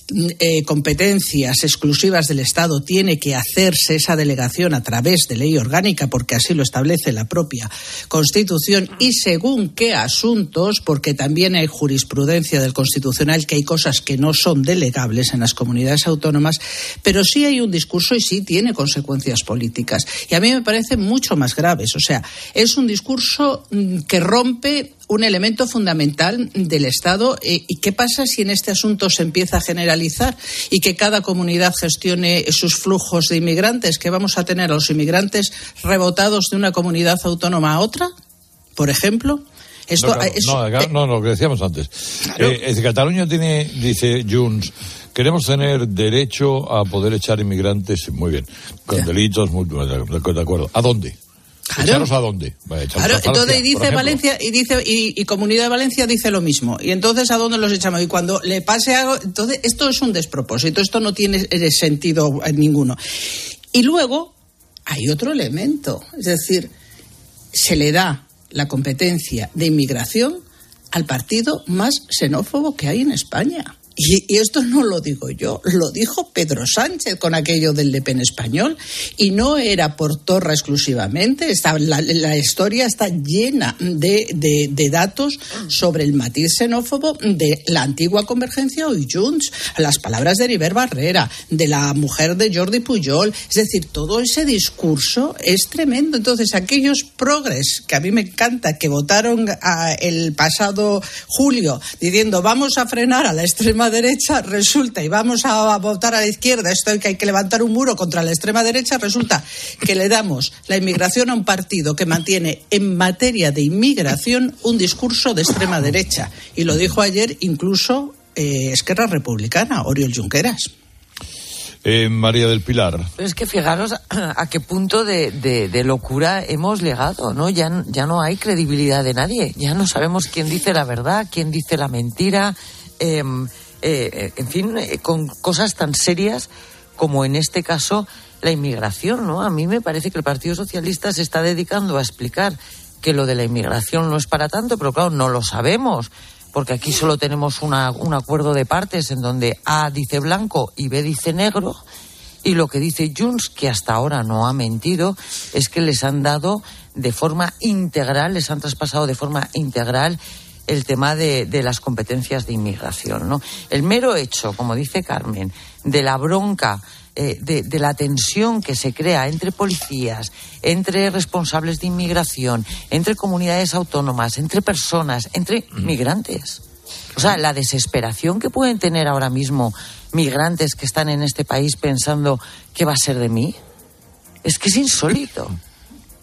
eh, competencias exclusivas del Estado tiene que hacerse esa delegación a través de ley orgánica, porque así lo establece la propia Constitución, y según qué asuntos, porque también hay jurisprudencia del Constitucional que hay cosas que no son delegables en las comunidades autónomas, pero sí hay un discurso y sí tiene consecuencias políticas. Y a mí me parece mucho más graves. O sea, es un discurso que rompe un elemento fundamental del Estado. ¿Y qué pasa si en este asunto se empieza a generalizar y que cada comunidad gestione sus flujos de inmigrantes? ¿Que vamos a tener a los inmigrantes rebotados de una comunidad autónoma a otra, por ejemplo? Esto, no, claro, es, no, acá, no, lo que decíamos antes. Claro. Eh, Cataluña tiene, dice Junts, queremos tener derecho a poder echar inmigrantes, muy bien, con ya. delitos, muy, de acuerdo. ¿A dónde? Claro. ¿Echaros a dónde? Vale, claro, a Francia, entonces dice Valencia y dice y, y Comunidad de Valencia dice lo mismo. Y entonces ¿a dónde los echamos? Y cuando le pase algo, entonces esto es un despropósito, esto no tiene sentido ninguno. Y luego hay otro elemento, es decir, se le da la competencia de inmigración al partido más xenófobo que hay en España. Y, y esto no lo digo yo, lo dijo Pedro Sánchez con aquello del Le Pen español, y no era por Torra exclusivamente. Está, la, la historia está llena de, de, de datos sobre el matiz xenófobo de la antigua Convergencia o Junts, las palabras de Heribert Barrera, de la mujer de Jordi Pujol. Es decir, todo ese discurso es tremendo. Entonces, aquellos progres que a mí me encanta, que votaron a, el pasado julio diciendo vamos a frenar a la extrema derecha, resulta, y vamos a votar a la izquierda, esto es que hay que levantar un muro contra la extrema derecha, resulta que le damos la inmigración a un partido que mantiene en materia de inmigración un discurso de extrema derecha. Y lo dijo ayer incluso eh, Esquerra Republicana, Oriol Junqueras. Eh, María del Pilar. Es que fijaros a, a qué punto de, de, de locura hemos llegado, ¿no? Ya, ya no hay credibilidad de nadie, ya no sabemos quién dice la verdad, quién dice la mentira. Eh, Eh, en fin, eh, con cosas tan serias como en este caso la inmigración, ¿no? A mí me parece que el Partido Socialista se está dedicando a explicar que lo de la inmigración no es para tanto, pero claro, no lo sabemos, porque aquí solo tenemos una, un acuerdo de partes en donde A dice blanco y B dice negro, y lo que dice Junts, que hasta ahora no ha mentido, es que les han dado de forma integral, les han traspasado de forma integral el tema de, de las competencias de inmigración, ¿no? El mero hecho, como dice Carmen, de la bronca, eh, de, de la tensión que se crea entre policías, entre responsables de inmigración, entre comunidades autónomas, entre personas, entre migrantes. O sea, la desesperación que pueden tener ahora mismo migrantes que están en este país pensando ¿qué va a ser de mí? Es que es insólito.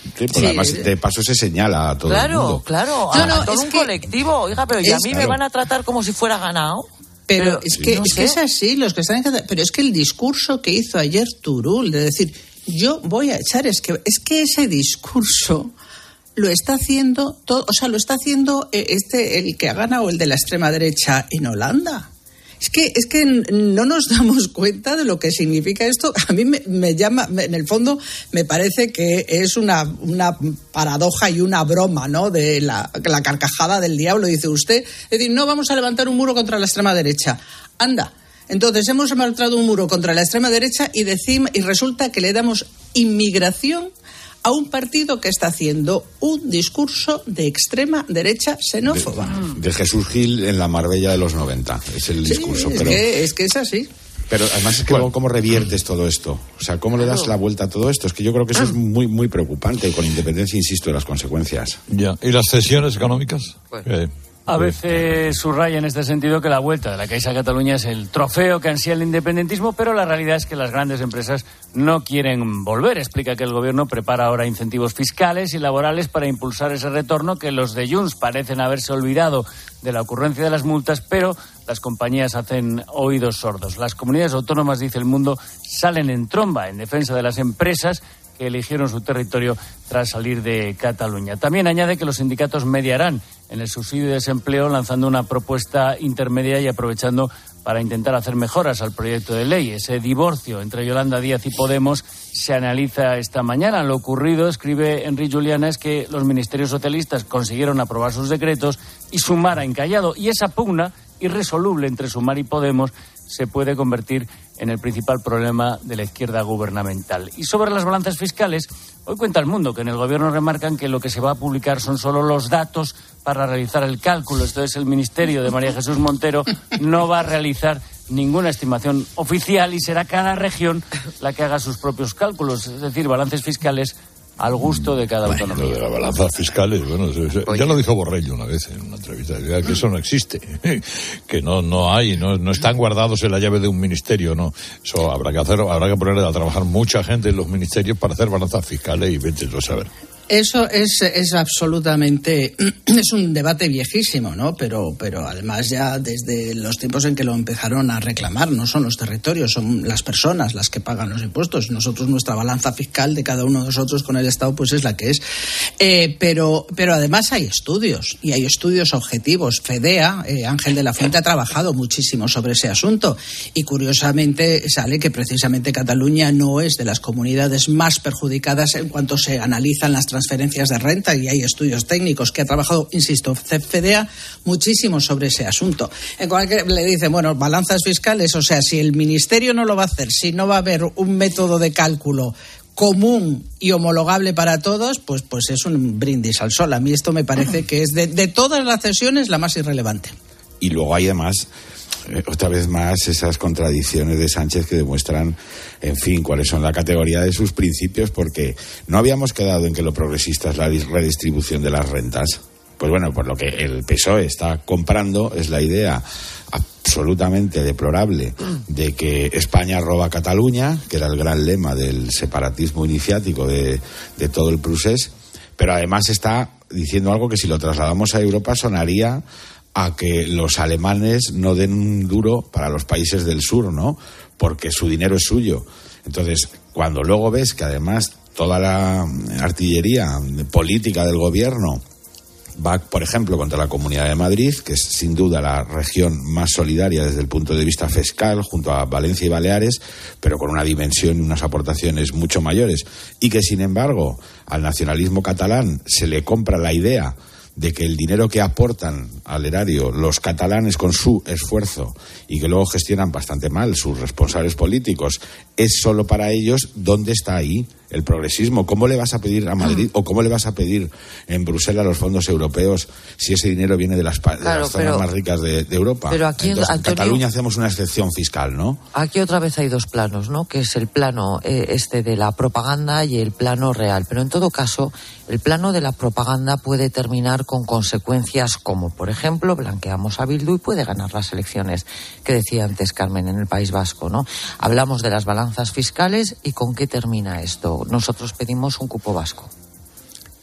Sí, sí. Además, de paso se señala a todo claro, el mundo. Claro, claro, a, no, a todo un que, colectivo. Oiga, pero ¿y a mí claro. me van a tratar como si fuera ganado? Pero, pero es, que, no es que es así, los que están en cada... Pero es que el discurso que hizo ayer Turull, de decir, yo voy a echar, es que, es que ese discurso lo está haciendo todo, o sea, lo está haciendo este, el que ha ganado, el de la extrema derecha en Holanda. Es que, es que no nos damos cuenta de lo que significa esto. A mí me, me llama, me, en el fondo, me parece que es una, una paradoja y una broma, ¿no? De la, la carcajada del diablo, dice usted. Es decir, no vamos a levantar un muro contra la extrema derecha. Anda. Entonces hemos levantado un muro contra la extrema derecha y, decimos, y resulta que le damos inmigración a un partido que está haciendo un discurso de extrema derecha xenófoba. De, de Jesús Gil en la Marbella de los noventa, es el sí, discurso. Es, pero, que, es que es así. Pero además es que luego, ¿cómo reviertes todo esto? O sea, ¿cómo le das la vuelta a todo esto? Es que yo creo que eso es muy muy preocupante, con independencia, insisto, de las consecuencias. Ya. ¿Y las cesiones económicas? Bueno. Eh. A veces subraya en este sentido que la vuelta de la Caixa a Cataluña es el trofeo que ansía el independentismo, pero la realidad es que las grandes empresas no quieren volver. Explica que el gobierno prepara ahora incentivos fiscales y laborales para impulsar ese retorno, que los de Junts parecen haberse olvidado de la ocurrencia de las multas, pero las compañías hacen oídos sordos. Las comunidades autónomas, dice El Mundo, salen en tromba en defensa de las empresas que eligieron su territorio tras salir de Cataluña. También añade que los sindicatos mediarán en el subsidio de desempleo, lanzando una propuesta intermedia y aprovechando para intentar hacer mejoras al proyecto de ley. Ese divorcio entre Yolanda Díaz y Podemos se analiza esta mañana. Lo ocurrido, escribe Enrique Juliana, es que los ministerios socialistas consiguieron aprobar sus decretos y Sumar ha encallado. Y esa pugna irresoluble entre Sumar y Podemos se puede convertir en el principal problema de la izquierda gubernamental. Y sobre las balanzas fiscales, hoy cuenta El Mundo que en el gobierno remarcan que lo que se va a publicar son solo los datos para realizar el cálculo. Esto es, el ministerio de María Jesús Montero no va a realizar ninguna estimación oficial y será cada región la que haga sus propios cálculos, es decir, balances fiscales al gusto de cada bueno, autonomía. Lo de las balanzas fiscales, bueno, Oye. ya lo dijo Borrell una vez en una entrevista, que eso no existe, que no no hay, no, no están guardados en la llave de un ministerio, no. Eso habrá que hacer, habrá que poner a trabajar mucha gente en los ministerios para hacer balanzas fiscales y vete a saber. Eso es, es absolutamente, es un debate viejísimo, ¿no? Pero, pero además ya desde los tiempos en que lo empezaron a reclamar, no son los territorios, son las personas las que pagan los impuestos. Nosotros, nuestra balanza fiscal de cada uno de nosotros con el Estado, pues es la que es. Eh, pero, pero además hay estudios, y hay estudios objetivos. FEDEA, eh, Ángel de la Fuente, ha trabajado muchísimo sobre ese asunto, y curiosamente sale que precisamente Cataluña no es de las comunidades más perjudicadas en cuanto se analizan las transferencias de renta, y hay estudios técnicos que ha trabajado, insisto, FEDEA muchísimo sobre ese asunto. En cualquier le dicen, bueno, balanzas fiscales, o sea, si el ministerio no lo va a hacer, si no va a haber un método de cálculo común y homologable para todos, pues, pues es un brindis al sol. A mí esto me parece que es de, de todas las cesiones la más irrelevante. Y luego hay además, eh, otra vez más, esas contradicciones de Sánchez que demuestran, en fin, cuáles son la categoría de sus principios, porque no habíamos quedado en que lo progresista es la redistribución de las rentas. Pues bueno, pues lo que el P S O E está comprando es la idea absolutamente deplorable de que España roba a Cataluña, que era el gran lema del separatismo iniciático de, de todo el procés, pero además está diciendo algo que si lo trasladamos a Europa sonaría a que los alemanes no den un duro para los países del sur, ¿no? Porque su dinero es suyo. Entonces, cuando luego ves que además toda la artillería política del gobierno va, por ejemplo, contra la Comunidad de Madrid, que es sin duda la región más solidaria desde el punto de vista fiscal, junto a Valencia y Baleares, pero con una dimensión y unas aportaciones mucho mayores, y que, sin embargo, al nacionalismo catalán se le compra la idea de que el dinero que aportan al erario los catalanes con su esfuerzo y que luego gestionan bastante mal sus responsables políticos es solo para ellos, ¿dónde está ahí el progresismo? ¿Cómo le vas a pedir a Madrid o cómo le vas a pedir en Bruselas los fondos europeos si ese dinero viene de las, de claro, las zonas pero, más ricas de, de Europa? Pero aquí, Entonces, Antonio, en Cataluña hacemos una excepción fiscal, ¿no? Aquí otra vez hay dos planos, ¿no? Que es el plano eh, este de la propaganda y el plano real. Pero en todo caso, el plano de la propaganda puede terminar con consecuencias como, por ejemplo, blanqueamos a Bildu y puede ganar las elecciones que decía antes Carmen en el País Vasco, ¿no? Hablamos de las balanzas fiscales y ¿con qué termina esto? Nosotros pedimos un cupo vasco.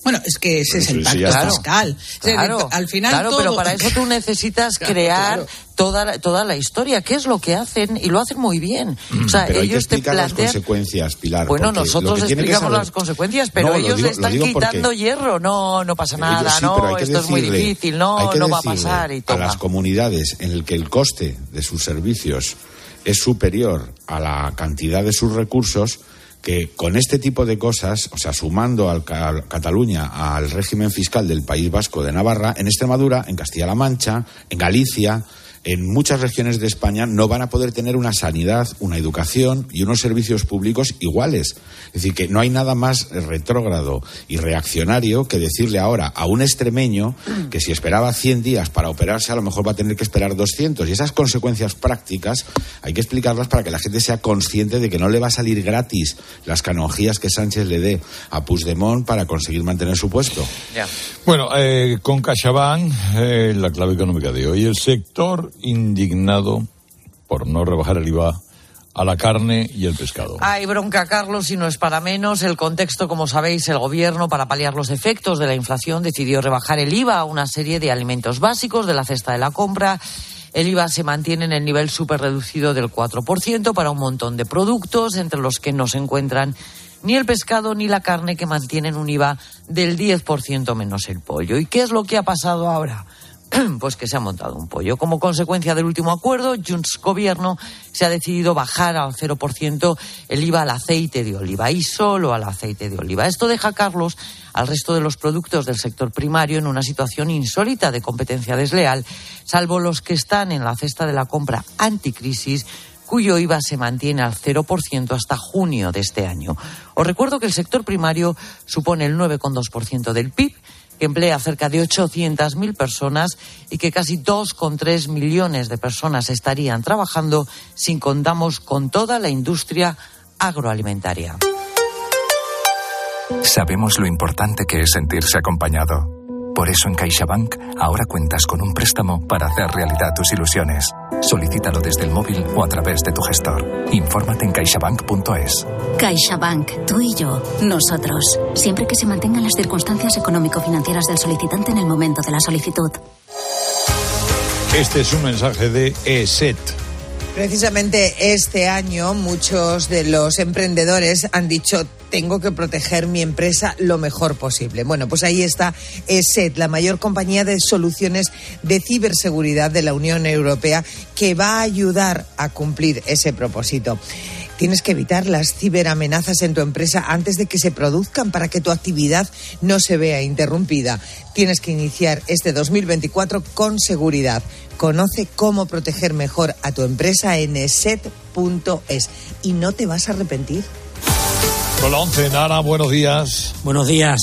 Bueno, es que ese es el Sí, sí, pacto claro. fiscal. Claro, O sea, al final claro, todo... pero para eso tú necesitas Claro, crear claro. toda la, toda la historia. ¿Qué es lo que hacen? Y lo hacen muy bien. O sea, Pero hay que ellos te explicar las plantean... consecuencias, Pilar. Bueno, porque lo nosotros que tiene que explicamos saber- las consecuencias, pero No, lo ellos digo- le lo están digo quitando porque- hierro. No, no pasa nada, Ellos sí, pero hay no, que esto es muy decirle- difícil, hay no, que no va a decirle pasar y a toma. las comunidades en el que el coste de sus servicios es superior a la cantidad de sus recursos, que con este tipo de cosas, o sea, sumando al a Cataluña al régimen fiscal del País Vasco de Navarra, en Extremadura, en Castilla-La Mancha, en Galicia, en muchas regiones de España no van a poder tener una sanidad, una educación y unos servicios públicos iguales. Es decir, que no hay nada más retrógrado y reaccionario que decirle ahora a un extremeño que si esperaba cien días para operarse, a lo mejor va a tener que esperar doscientos. Y esas consecuencias prácticas hay que explicarlas para que la gente sea consciente de que no le va a salir gratis las canonjías que Sánchez le dé a Puigdemont para conseguir mantener su puesto. Bueno, eh, con CaixaBank, eh, la clave económica de hoy, el sector indignado por no rebajar el I V A a la carne y el pescado. Hay bronca, Carlos, y no es para menos. El contexto, como sabéis, el gobierno, para paliar los efectos de la inflación, decidió rebajar el I V A a una serie de alimentos básicos de la cesta de la compra. El I V A se mantiene en el nivel súper reducido del cuatro por ciento para un montón de productos, entre los que no se encuentran ni el pescado ni la carne, que mantienen un I V A del diez por ciento menos el pollo. ¿Y qué es lo que ha pasado ahora? Pues que se ha montado un pollo. Como consecuencia del último acuerdo, Junts Gobierno se ha decidido bajar al cero por ciento el I V A al aceite de oliva, y solo al aceite de oliva. Esto deja, Carlos, al resto de los productos del sector primario en una situación insólita de competencia desleal, salvo los que están en la cesta de la compra anticrisis, cuyo I V A se mantiene al cero por ciento hasta junio de este año. Os recuerdo que el sector primario supone el nueve coma dos por ciento del P I B, que emplea cerca de ochocientas mil personas y que casi dos coma tres millones de personas estarían trabajando si contamos con toda la industria agroalimentaria. Sabemos lo importante que es sentirse acompañado. Por eso en CaixaBank ahora cuentas con un préstamo para hacer realidad tus ilusiones. Solicítalo desde el móvil o a través de tu gestor. Infórmate en caixabank punto es. CaixaBank, tú y yo, nosotros. Siempre que se mantengan las circunstancias económico-financieras del solicitante en el momento de la solicitud. Este es un mensaje de E S E T. Precisamente este año muchos de los emprendedores han dicho: tengo que proteger mi empresa lo mejor posible. Bueno, pues ahí está E S E T, la mayor compañía de soluciones de ciberseguridad de la Unión Europea, que va a ayudar a cumplir ese propósito. Tienes que evitar las ciberamenazas en tu empresa antes de que se produzcan para que tu actividad no se vea interrumpida. Tienes que iniciar este dos mil veinticuatro con seguridad. Conoce cómo proteger mejor a tu empresa en e s e t punto es y no te vas a arrepentir. Con la once, Nara, buenos días. Buenos días.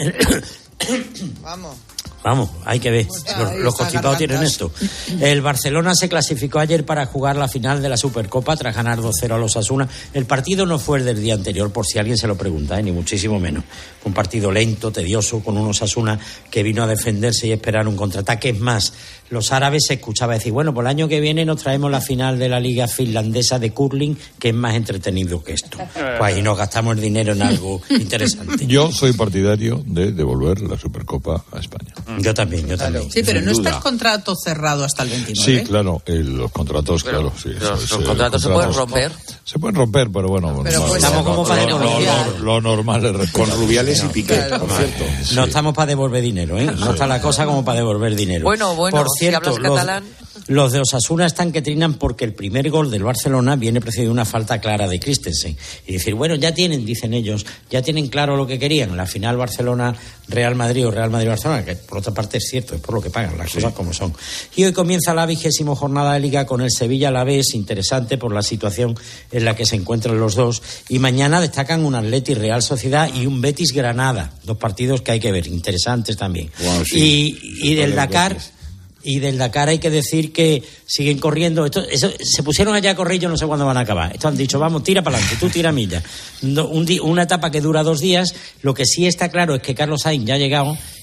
Vamos. Vamos, hay que ver. Los, los constipados tienen esto. El Barcelona se clasificó ayer para jugar la final de la Supercopa tras ganar dos cero a los Osasuna. El partido no fue el del día anterior, por si alguien se lo pregunta, ¿eh? Ni muchísimo menos. Fue un partido lento, tedioso, con un Osasuna que vino a defenderse y esperar un contraataque. Es más, los árabes se escuchaba decir: bueno, pues el año que viene nos traemos la final de la Liga Finlandesa de Curling, que es más entretenido que esto. Pues ahí nos gastamos el dinero en algo interesante. Yo soy partidario de devolver la Supercopa a España. Yo también, yo también. Sí, pero Sin no está duda. el contrato cerrado hasta el veintinueve. Sí, claro, el- los contratos, Pero claro. Sí, los- eso, los sí, contratos se pueden romper. Se pueden romper, pero bueno. Pero no, pues no, estamos no, como lo- para lo, negociar. lo- lo normal es respetar. Con Rubiales y Piqué, Claro. por cierto. No estamos para devolver dinero, ¿eh? No está la cosa como para devolver dinero. Bueno, bueno, Por si cierto, hablas los, catalán. los de Osasuna están que trinan porque el primer gol del Barcelona viene precedido de una falta clara de Christensen. Y decir, bueno, ya tienen, dicen ellos, ya tienen claro lo que querían. La final Barcelona-Real Madrid o Real Madrid-Barcelona, que por otra parte es cierto, es por lo que pagan, las cosas como son. Y hoy comienza la vigésima jornada de Liga con el Sevilla-Alavés, interesante por la situación en la que se encuentran los dos. Y mañana destacan un Atleti Real Sociedad y un Betis Granada, dos partidos que hay que ver, interesantes también. Wow, sí. Y, y del Dakar... Y del Dakar hay que decir que siguen corriendo. Esto, eso, se pusieron allá a correr, yo no sé cuándo van a acabar. Esto han dicho, vamos, tira para adelante, tú tira milla. No, un di- una etapa que dura dos días. Lo que sí está claro es que Carlos Sainz ya ha llegado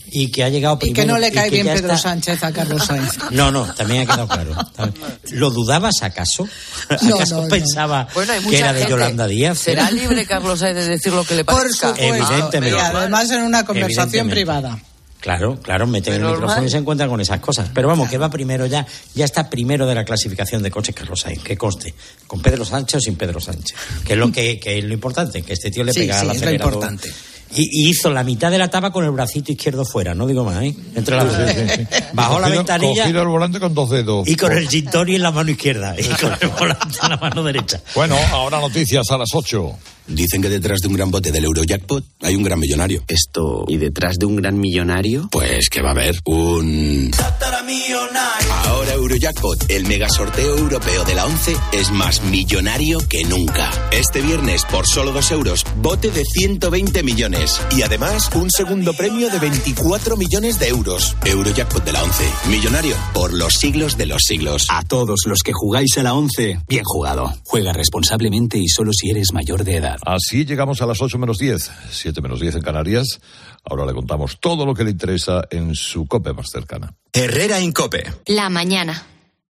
y que ha llegado primero. Y que no le cae bien Pedro está... Sánchez a Carlos Sainz. No, no, también ha quedado claro. ¿Lo dudabas acaso? No, ¿Acaso no, pensaba no. Bueno, que era de gente. Yolanda Díaz? ¿Será libre Carlos Sainz de decir lo que le parezca? Por supuesto. Evidentemente. Y además en una conversación privada. Claro, claro, meten el micrófono mal. Y se encuentran con esas cosas. Pero vamos, que va primero ya, ya está primero de la clasificación de coches Carlos Sainz, que conste, con Pedro Sánchez o sin Pedro Sánchez. Que es lo que, que es lo importante, que este tío le sí, pega sí, al acelerador. Es lo importante. Y, y hizo la mitad de la tapa con el bracito izquierdo fuera, no digo más, ¿eh? Entre las dos. Bajó la ventanilla. Cogido el volante con dos dedos. Y con el gin tonic en la mano izquierda. Y con el volante en la mano derecha. Bueno, ahora noticias a las ocho. Dicen que detrás de un gran bote del Eurojackpot hay un gran millonario. Esto, ¿y detrás de un gran millonario? Pues que va a haber un... Ahora Eurojackpot, el mega sorteo europeo de la once, es más millonario que nunca. Este viernes, por solo dos euros, bote de ciento veinte millones. Y además, un segundo premio de veinticuatro millones de euros. Eurojackpot de la once, millonario por los siglos de los siglos. A todos los que jugáis a la once, bien jugado. Juega responsablemente y solo si eres mayor de edad. Así llegamos a las ocho menos diez, siete menos diez en Canarias. Ahora le contamos todo lo que le interesa en su COPE más cercana. Herrera en COPE. La mañana.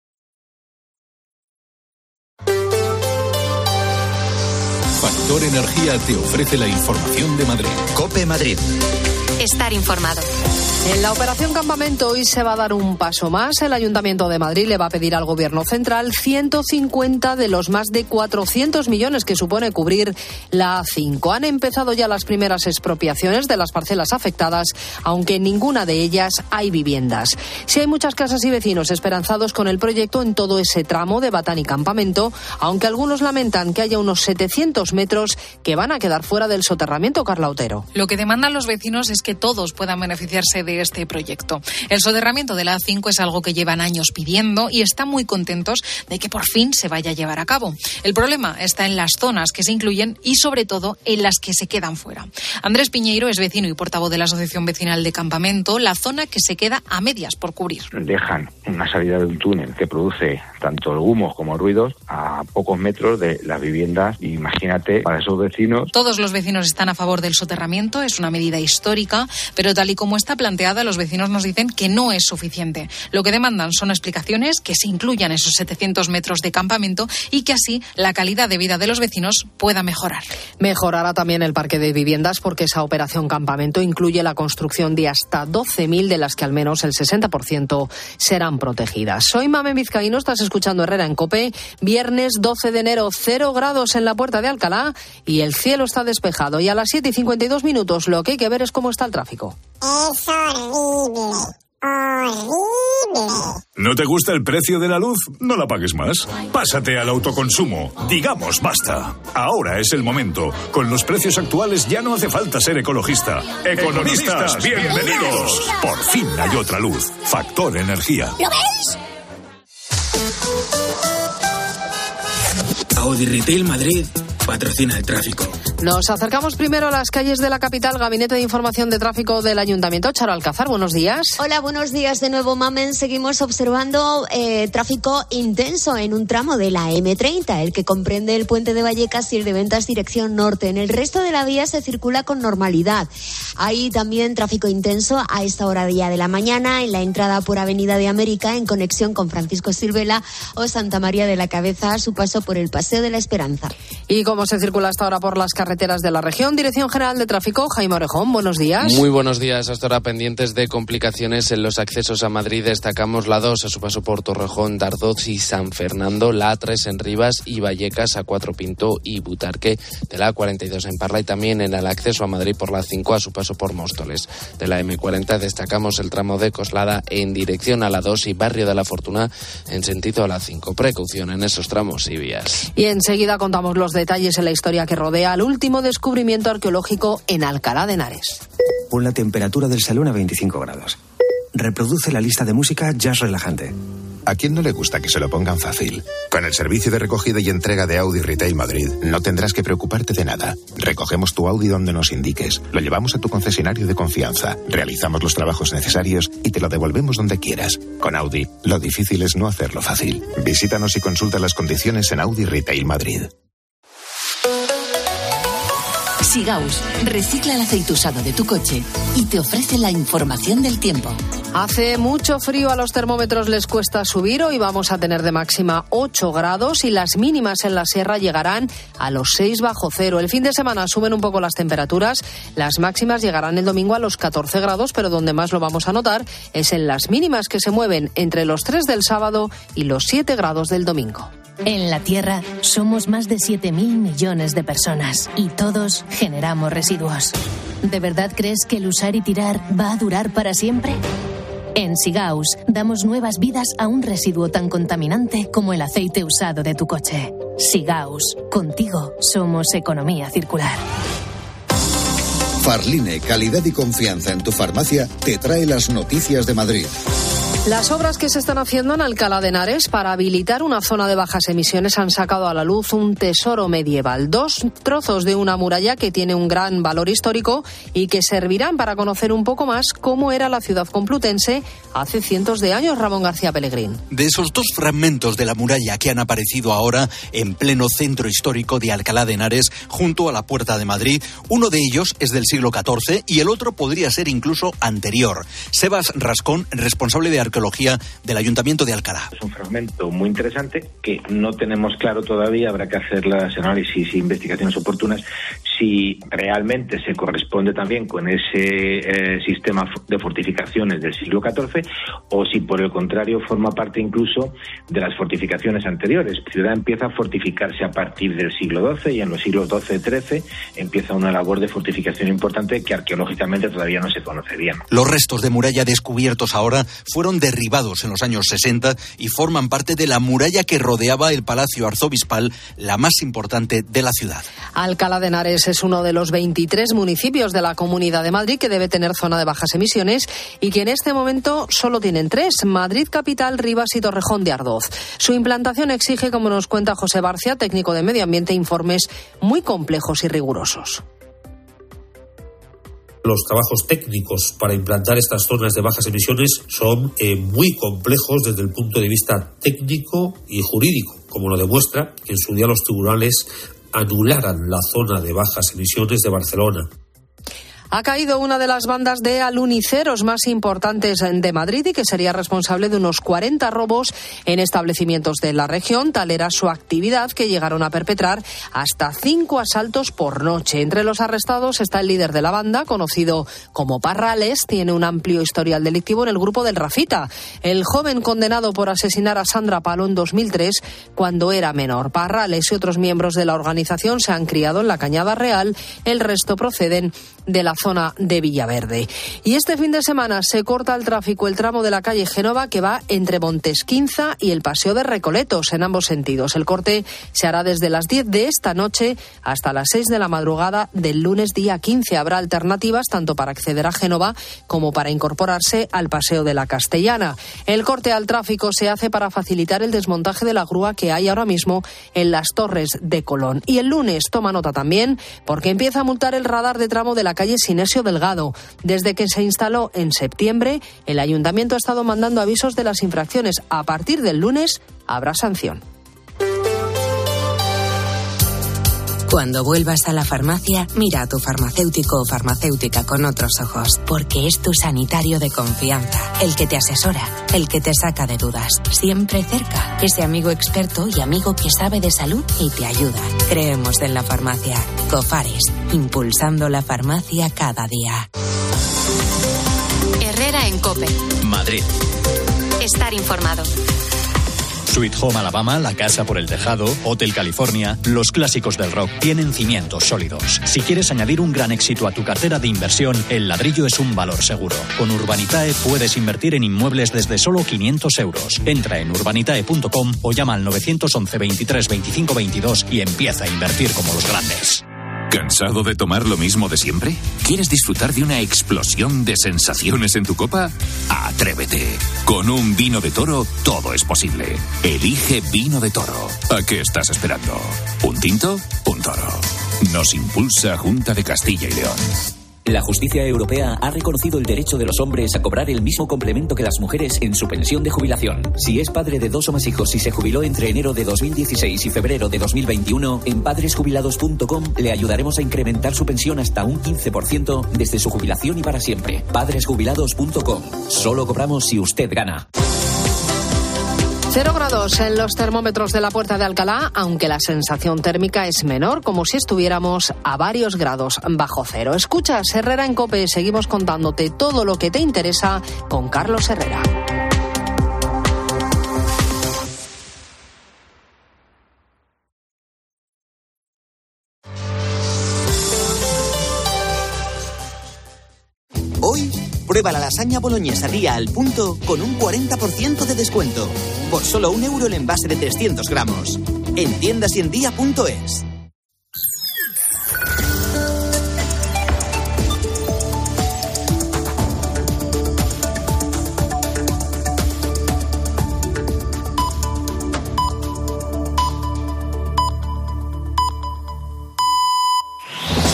Factor Energía te ofrece la información de Madrid. COPE Madrid. Estar informado. En la operación Campamento hoy se va a dar un paso más. El Ayuntamiento de Madrid le va a pedir al Gobierno central ciento cincuenta de los más de cuatrocientos millones que supone cubrir la A cinco. Han empezado ya las primeras expropiaciones de las parcelas afectadas, aunque en ninguna de ellas hay viviendas. Sí hay muchas casas y vecinos esperanzados con el proyecto en todo ese tramo de Batán y Campamento, aunque algunos lamentan que haya unos setecientos metros que van a quedar fuera del soterramiento. Carla Otero. Lo que demandan los vecinos es que todos puedan beneficiarse de este proyecto. El soterramiento de la A cinco es algo que llevan años pidiendo y están muy contentos de que por fin se vaya a llevar a cabo. El problema está en las zonas que se incluyen y sobre todo en las que se quedan fuera. Andrés Piñeiro es vecino y portavoz de la Asociación Vecinal de Campamento, la zona que se queda a medias por cubrir. Dejan una salida de un túnel que produce tanto humos como ruidos a pocos metros de las viviendas. Imagínate para esos vecinos. Todos los vecinos están a favor del soterramiento, es una medida histórica, pero tal y como está planteada, los vecinos nos dicen que no es suficiente. Lo que demandan son explicaciones, que se incluyan esos setecientos metros de campamento y que así la calidad de vida de los vecinos pueda mejorar. Mejorará también el parque de viviendas porque esa operación Campamento incluye la construcción de hasta doce mil, de las que al menos el sesenta por ciento serán protegidas. Soy Mamen Vizcaíno, estás escuchando Herrera en COPE. Viernes doce de enero, cero grados en la Puerta de Alcalá y el cielo está despejado. Y a las siete y cincuenta y dos minutos lo que hay que ver es cómo está el tráfico. Es horrible, horrible. ¿No te gusta el precio de la luz? No la pagues más. Pásate al autoconsumo. Digamos basta. Ahora es el momento. Con los precios actuales ya no hace falta ser ecologista. ¡Economistas, bienvenidos! Por fin hay otra luz. Factor Energía. ¿Lo veis? Audi Retail Madrid patrocina el tráfico. Nos acercamos primero a las calles de la capital. Gabinete de Información de Tráfico del Ayuntamiento. Charo Alcázar, buenos días. Hola, buenos días de nuevo, Mamen. Seguimos observando eh, tráfico intenso en un tramo de la eme treinta, el que comprende el puente de Vallecas y el de Ventas dirección norte. En el resto de la vía se circula con normalidad. Hay también tráfico intenso a esta hora día de la mañana en la entrada por Avenida de América en conexión con Francisco Silvela o Santa María de la Cabeza a su paso por el Paseo de la Esperanza. ¿Y cómo se circula hasta ahora por las carreteras de la región? Dirección General de Tráfico, Jaime Orejón, buenos días. Muy buenos días. Hasta ahora pendientes de complicaciones en los accesos a Madrid. Destacamos la dos a su paso por Torrejón, Dardoz y San Fernando, la A tres en Rivas y Vallecas, A cuatro Pinto y Butarque, de la A cuarenta y dos en Parla y también en el acceso a Madrid por la cinco a su paso por Móstoles. De la eme cuarenta destacamos el tramo de Coslada en dirección a la dos y Barrio de la Fortuna en sentido a la cinco. Precaución en esos tramos y vías. Y enseguida contamos los detalles en la historia que rodea al último descubrimiento arqueológico en Alcalá de Henares. Pon la temperatura del salón a veinticinco grados. Reproduce la lista de música jazz relajante. ¿A quién no le gusta que se lo pongan fácil? Con el servicio de recogida y entrega de Audi Retail Madrid, no tendrás que preocuparte de nada. Recogemos tu Audi donde nos indiques, lo llevamos a tu concesionario de confianza, realizamos los trabajos necesarios y te lo devolvemos donde quieras. Con Audi, lo difícil es no hacerlo fácil. Visítanos y consulta las condiciones en Audi Retail Madrid. Sigaus recicla el aceite usado de tu coche y te ofrece la información del tiempo. Hace mucho frío, a los termómetros les cuesta subir. Hoy vamos a tener de máxima ocho grados y las mínimas en la sierra llegarán a los seis bajo cero. El fin de semana suben un poco las temperaturas. Las máximas llegarán el domingo a los catorce grados, pero donde más lo vamos a notar es en las mínimas, que se mueven entre los tres del sábado y los siete grados del domingo. En la Tierra somos más de siete mil millones de personas y todos generamos residuos. ¿De verdad crees que el usar y tirar va a durar para siempre? En Sigaus damos nuevas vidas a un residuo tan contaminante como el aceite usado de tu coche. Sigaus, contigo somos economía circular. Farline, calidad y confianza en tu farmacia, te trae las noticias de Madrid. Las obras que se están haciendo en Alcalá de Henares para habilitar una zona de bajas emisiones han sacado a la luz un tesoro medieval. Dos trozos de una muralla que tiene un gran valor histórico y que servirán para conocer un poco más cómo era la ciudad complutense hace cientos de años. Ramón García Pellegrín. De esos dos fragmentos de la muralla que han aparecido ahora en pleno centro histórico de Alcalá de Henares, junto a la Puerta de Madrid, uno de ellos es del siglo catorce y el otro podría ser incluso anterior. Sebas Rascón, responsable de arqueología del Ayuntamiento de Alcalá. Es un fragmento muy interesante que no tenemos claro todavía, habrá que hacer las análisis e investigaciones oportunas si realmente se corresponde también con ese eh, sistema de fortificaciones del siglo catorce o si por el contrario forma parte incluso de las fortificaciones anteriores. La ciudad empieza a fortificarse a partir del siglo doce y en los siglos doce trece empieza una labor de fortificación importante que arqueológicamente todavía no se conoce bien. Los restos de muralla descubiertos ahora fueron derribados en los años sesenta y forman parte de la muralla que rodeaba el Palacio Arzobispal, la más importante de la ciudad. Alcalá de Henares es uno de los veintitrés municipios de la Comunidad de Madrid que debe tener zona de bajas emisiones y que en este momento solo tienen tres: Madrid Capital, Rivas y Torrejón de Ardoz. Su implantación exige, como nos cuenta José Barcia, técnico de Medio Ambiente, informes muy complejos y rigurosos. Los trabajos técnicos para implantar estas zonas de bajas emisiones son eh, muy complejos desde el punto de vista técnico y jurídico, como lo demuestra que en su día los tribunales anularan la zona de bajas emisiones de Barcelona. Ha caído una de las bandas de aluniceros más importantes de Madrid y que sería responsable de unos cuarenta robos en establecimientos de la región. Tal era su actividad que llegaron a perpetrar hasta cinco asaltos por noche. Entre los arrestados está el líder de la banda, conocido como Parrales. Tiene un amplio historial delictivo en el grupo del Rafita, el joven condenado por asesinar a Sandra Palo en dos mil tres cuando era menor. Parrales y otros miembros de la organización se han criado en la Cañada Real. El resto proceden de la zona de Villaverde. Y este fin de semana se corta el tráfico el tramo de la calle Génova que va entre Montesquinza y el Paseo de Recoletos en ambos sentidos. El corte se hará desde las diez de esta noche hasta las seis de la madrugada del lunes día quince. Habrá alternativas tanto para acceder a Génova como para incorporarse al Paseo de la Castellana. El corte al tráfico se hace para facilitar el desmontaje de la grúa que hay ahora mismo en las Torres de Colón. Y el lunes, toma nota también, porque empieza a multar el radar de tramo de la calle Sinesio Delgado. Desde que se instaló en septiembre, el Ayuntamiento ha estado mandando avisos de las infracciones. A partir del lunes habrá sanción. Cuando vuelvas a la farmacia, mira a tu farmacéutico o farmacéutica con otros ojos, porque es tu sanitario de confianza, el que te asesora, el que te saca de dudas, siempre cerca, ese amigo experto y amigo que sabe de salud y te ayuda. Creemos en la farmacia. Cofares, impulsando la farmacia cada día. Herrera en COPE. Madrid. Estar informado. Sweet Home Alabama, La Casa por el Tejado, Hotel California, los clásicos del rock tienen cimientos sólidos. Si quieres añadir un gran éxito a tu cartera de inversión, el ladrillo es un valor seguro. Con Urbanitae puedes invertir en inmuebles desde solo quinientos euros. Entra en urbanitae punto com o llama al nueve once veintitrés veinticinco veintidós y empieza a invertir como los grandes. ¿Cansado de tomar lo mismo de siempre? ¿Quieres disfrutar de una explosión de sensaciones en tu copa? ¡Atrévete! Con un vino de Toro todo es posible. Elige Vino de Toro. ¿A qué estás esperando? ¿Un tinto? Un Toro. Nos impulsa Junta de Castilla y León. La justicia europea ha reconocido el derecho de los hombres a cobrar el mismo complemento que las mujeres en su pensión de jubilación. Si es padre de dos o más hijos y se jubiló entre enero de dos mil dieciséis y febrero de dos mil veintiuno, en padres jubilados punto com le ayudaremos a incrementar su pensión hasta un quince por ciento desde su jubilación y para siempre. padres jubilados punto com. Solo cobramos si usted gana. Cero grados en los termómetros de la Puerta de Alcalá, aunque la sensación térmica es menor, como si estuviéramos a varios grados bajo cero. Escuchas Herrera en COPE, seguimos contándote todo lo que te interesa con Carlos Herrera. Hoy, prueba la lasaña boloñesa Día al Punto con un cuarenta por ciento de descuento. Por solo un euro el envase de trescientos gramos. En tiendas y en día punto es.